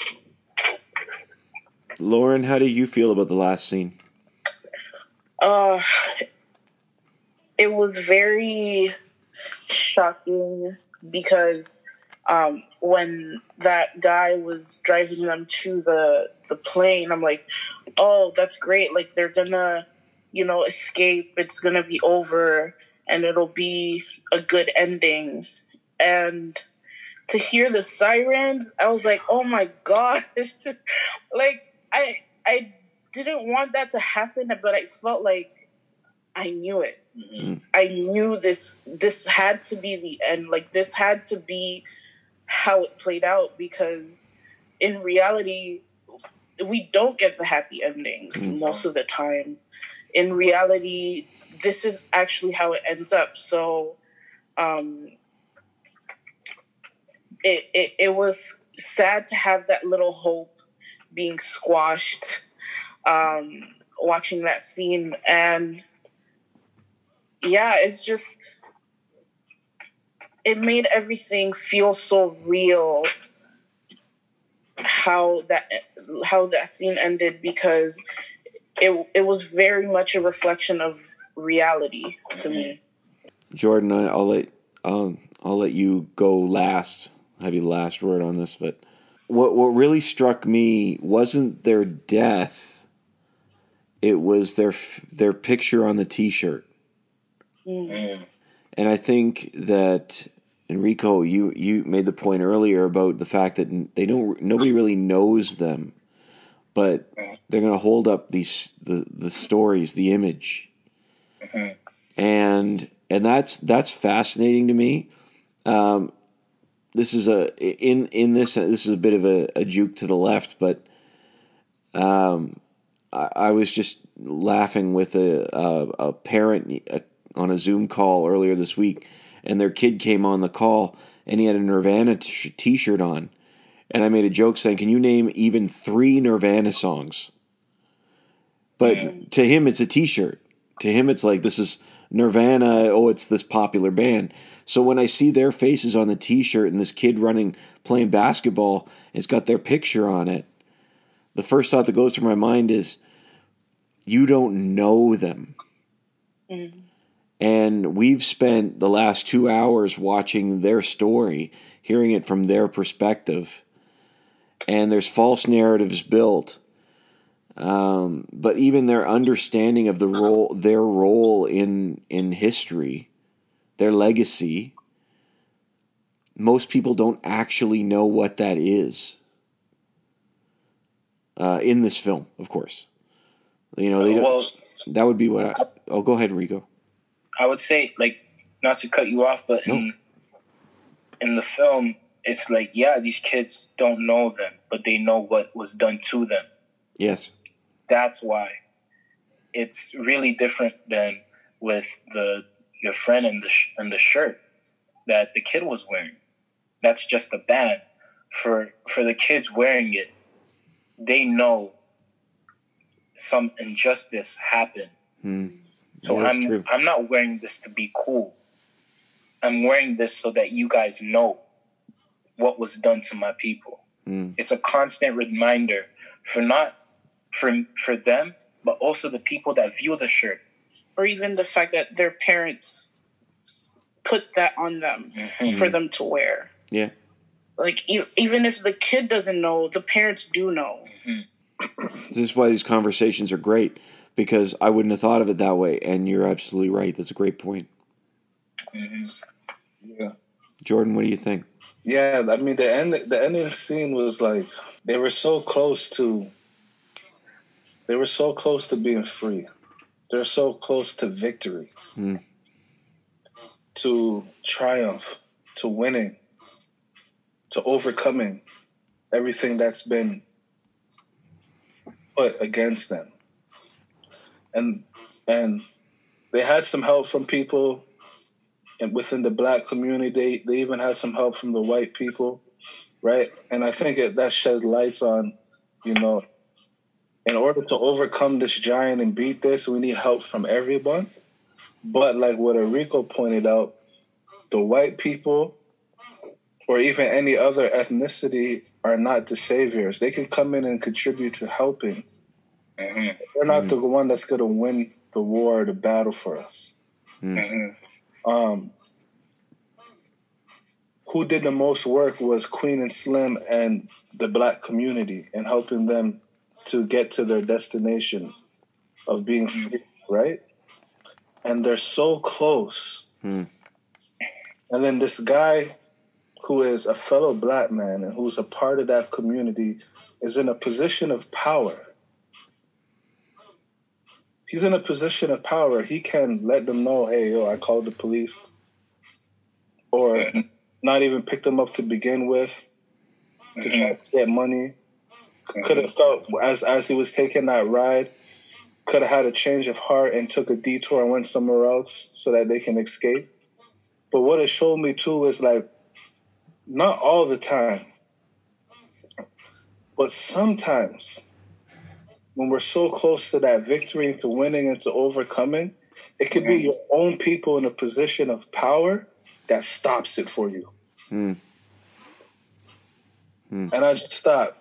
Lauren, how do you feel about the last scene? Uh, it was very shocking because um, when that guy was driving them to the the plane, I'm like, oh, that's great. Like, they're going to, you know, escape. It's going to be over and it'll be a good ending. And to hear the sirens, I was like, oh my gosh. Like, I I didn't want that to happen, but I felt like I knew it. Mm-hmm. I knew this this had to be the end. Like, this had to be how it played out, because in reality, we don't get the happy endings mm-hmm. most of the time. In reality, this is actually how it ends up. So um, it, it it was sad to have that little hope being squashed, um, watching that scene. And yeah, it's just, it made everything feel so real how that how that scene ended, because it it was very much a reflection of reality to me. Jordan, I'll let um, I'll let you go last. Have your last word on this, but what what really struck me wasn't their death. It was their their picture on the T-shirt. Mm. And I think that Enrico, you, you made the point earlier about the fact that they don't nobody really knows them, but they're going to hold up these the, the stories, the image, Mm-hmm. and and that's that's fascinating to me. Um, this is a in in this this is a bit of a, a juke to the left, but um, I, I was just laughing with a a, a parent a, on a Zoom call earlier this week, and their kid came on the call, and he had a Nirvana t- t-shirt on, and I made a joke saying, "Can you name even three Nirvana songs?" But mm. to him, it's a t-shirt. To him, it's like, this is Nirvana. Oh, it's this popular band. So when I see their faces on the T-shirt and this kid running, playing basketball, it's got their picture on it, the first thought that goes through my mind is, you don't know them. Mm. And we've spent the last two hours watching their story, hearing it from their perspective. And there's false narratives built. Um, but even their understanding of the role, their role in in history, their legacy, most people don't actually know what that is. Uh, in this film, of course, you know they don't. Well, that would be what. I, oh, go ahead, Rico. I would say, like, not to cut you off, but no. in in the film, it's like, yeah, these kids don't know them, but they know what was done to them. Yes. That's why it's really different than with the your friend and the sh- and the shirt that the kid was wearing. That's just a band. For for the kids wearing it, they know some injustice happened. Hmm. So yeah, I'm true. I'm not wearing this to be cool. I'm wearing this so that you guys know what was done to my people. Hmm. It's a constant reminder for not for for them, but also the people that view the shirt. Or even the fact that their parents put that on them mm-hmm. for them to wear. Yeah. Like, e- even if the kid doesn't know, the parents do know. Mm-hmm. This is why these conversations are great, because I wouldn't have thought of it that way, and you're absolutely right. That's a great point. Mm-hmm. Yeah. Jordan, what do you think? Yeah, I mean, the end, the ending scene was like, they were so close to, they were so close to being free. They're so close to victory, mm. to triumph, to winning, to overcoming everything that's been put against them. And and they had some help from people and within the black community. They, they even had some help from the white people, right? And I think it, that shed lights on, you know, in order to overcome this giant and beat this, we need help from everyone. But like what Enrico pointed out, the white people or even any other ethnicity are not the saviors. They can come in and contribute to helping. Mm-hmm. They're not mm-hmm. the one that's going to win the war or the battle for us. Mm-hmm. Um, who did the most work was Queen and Slim and the black community and helping them to get to their destination of being free, right? And they're so close. Hmm. And then this guy who is a fellow black man and who's a part of that community is in a position of power. He's in a position of power. He can let them know, hey, yo, I called the police. Or not even pick them up to begin with to mm-hmm. try to get money. Could have felt, as as he was taking that ride, could have had a change of heart and took a detour and went somewhere else so that they can escape. But what it showed me, too, is like, not all the time, but sometimes when we're so close to that victory and to winning and to overcoming, it could be your own people in a position of power that stops it for you. Mm. Mm. And I just thought,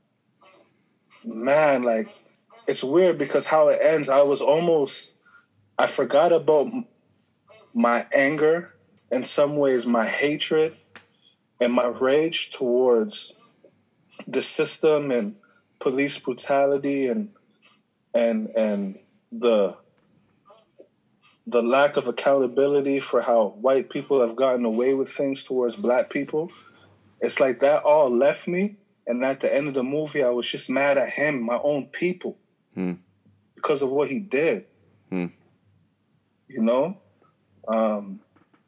man, like, it's weird because how it ends, I was almost, I forgot about my anger, in some ways my hatred and my rage towards the system and police brutality and and and the the lack of accountability for how white people have gotten away with things towards black people, it's like that all left me. And at the end of the movie, I was just mad at him, my own people, hmm. because of what he did. Hmm. You know? Um,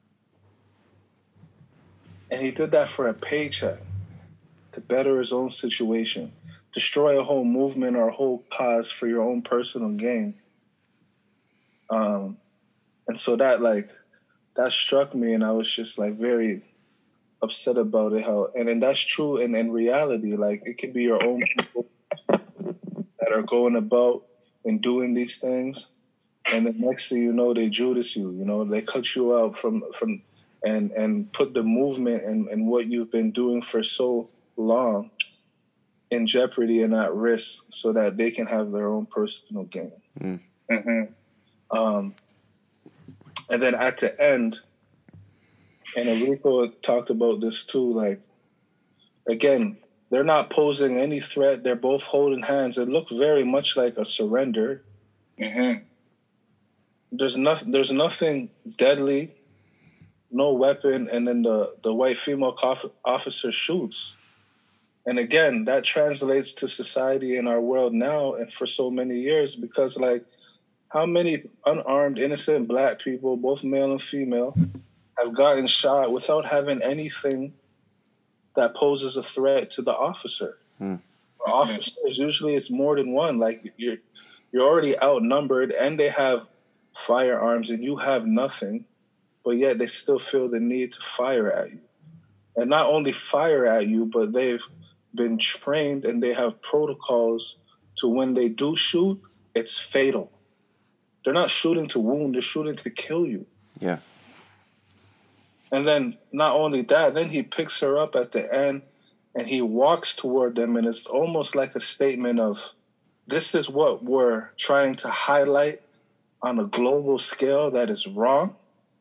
and he did that for a paycheck, to better his own situation, destroy a whole movement or a whole cause for your own personal gain. Um, and so that, like, that struck me, and I was just, like, very upset about it. How, and then that's true in, in reality. Like, it could be your own people that are going about and doing these things, and the next thing you know, they Judas you. You know, they cut you out from from and and put the movement and, and what you've been doing for so long in jeopardy and at risk, so that they can have their own personal gain. Mm. Mm-hmm. Um, and then at the end, and Enrico talked about this too. Like, again, they're not posing any threat. They're both holding hands. It looks very much like a surrender. Mm-hmm. There's nothing. There's nothing deadly, no weapon, and then the the white female cof- officer shoots. And again, that translates to society in our world now, and for so many years, because like, how many unarmed, innocent black people, both male and female, have gotten shot without having anything that poses a threat to the officer? Hmm. For officers, usually it's more than one. Like, you're you're already outnumbered, and they have firearms, and you have nothing, but yet they still feel the need to fire at you. And not only fire at you, but they've been trained and they have protocols to when they do shoot, it's fatal. They're not shooting to wound, they're shooting to kill you. Yeah. And then not only that, then he picks her up at the end and he walks toward them, and it's almost like a statement of, this is what we're trying to highlight on a global scale that is wrong.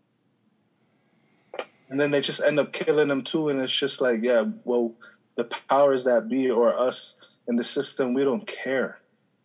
And then they just end up killing them too, and it's just like, yeah, well, the powers that be or us in the system, we don't care.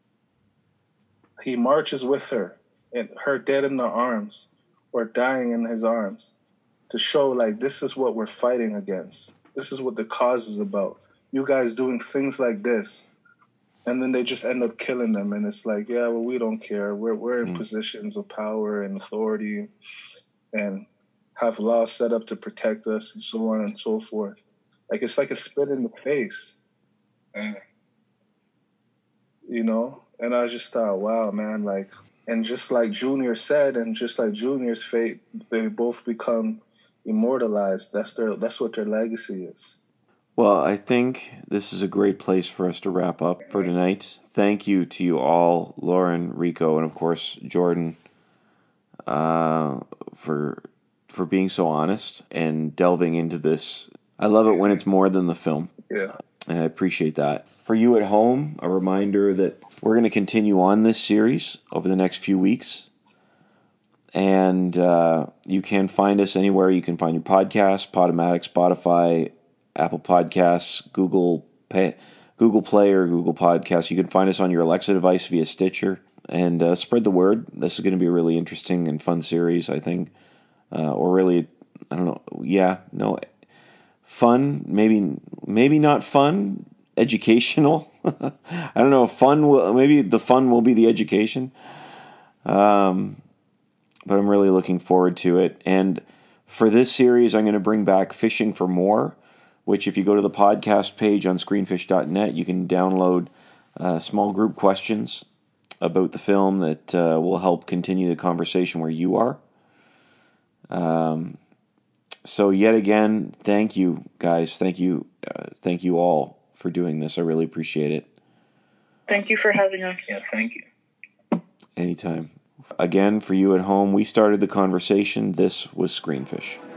He marches with her, and her dead in their arms or dying in his arms, to show like, this is what we're fighting against. This is what the cause is about. You guys doing things like this. And then they just end up killing them, and it's like, yeah, well, we don't care. We're we're in mm. positions of power and authority, and have laws set up to protect us, and so on and so forth. Like, it's like a spit in the face. Mm. You know? And I just thought, wow, man, like, and just like Junior said, and just like Junior's fate, they both become immortalized. That's their that's what their legacy is. Well, I think this is a great place for us to wrap up for tonight. Thank you to you all, Lauren, Rico, and of course Jordan, uh, for for being so honest and delving into this. I love it when it's more than the film. Yeah. And I appreciate that. For you at home, a reminder that we're going to continue on this series over the next few weeks. And uh, you can find us anywhere you can find your podcasts, Podomatic, Spotify, Apple Podcasts, Google Pay, Google Play, or Google Podcasts. You can find us on your Alexa device via Stitcher. And uh, spread the word. This is going to be a really interesting and fun series, I think. Uh, or really, I don't know. Yeah, no, fun. Maybe, maybe not fun. Educational. I don't know. Fun will maybe the fun will be the education. Um, but I'm really looking forward to it. And for this series, I'm going to bring back Fishing for More, which if you go to the podcast page on screenfish dot net, you can download uh, small group questions about the film that uh, will help continue the conversation where you are. Um, so yet again, thank you guys. Thank you. Uh, thank you all for doing this. I really appreciate it. Thank you for having us. Yeah, thank you. Anytime. Again, for you at home, we started the conversation. This was Screenfish.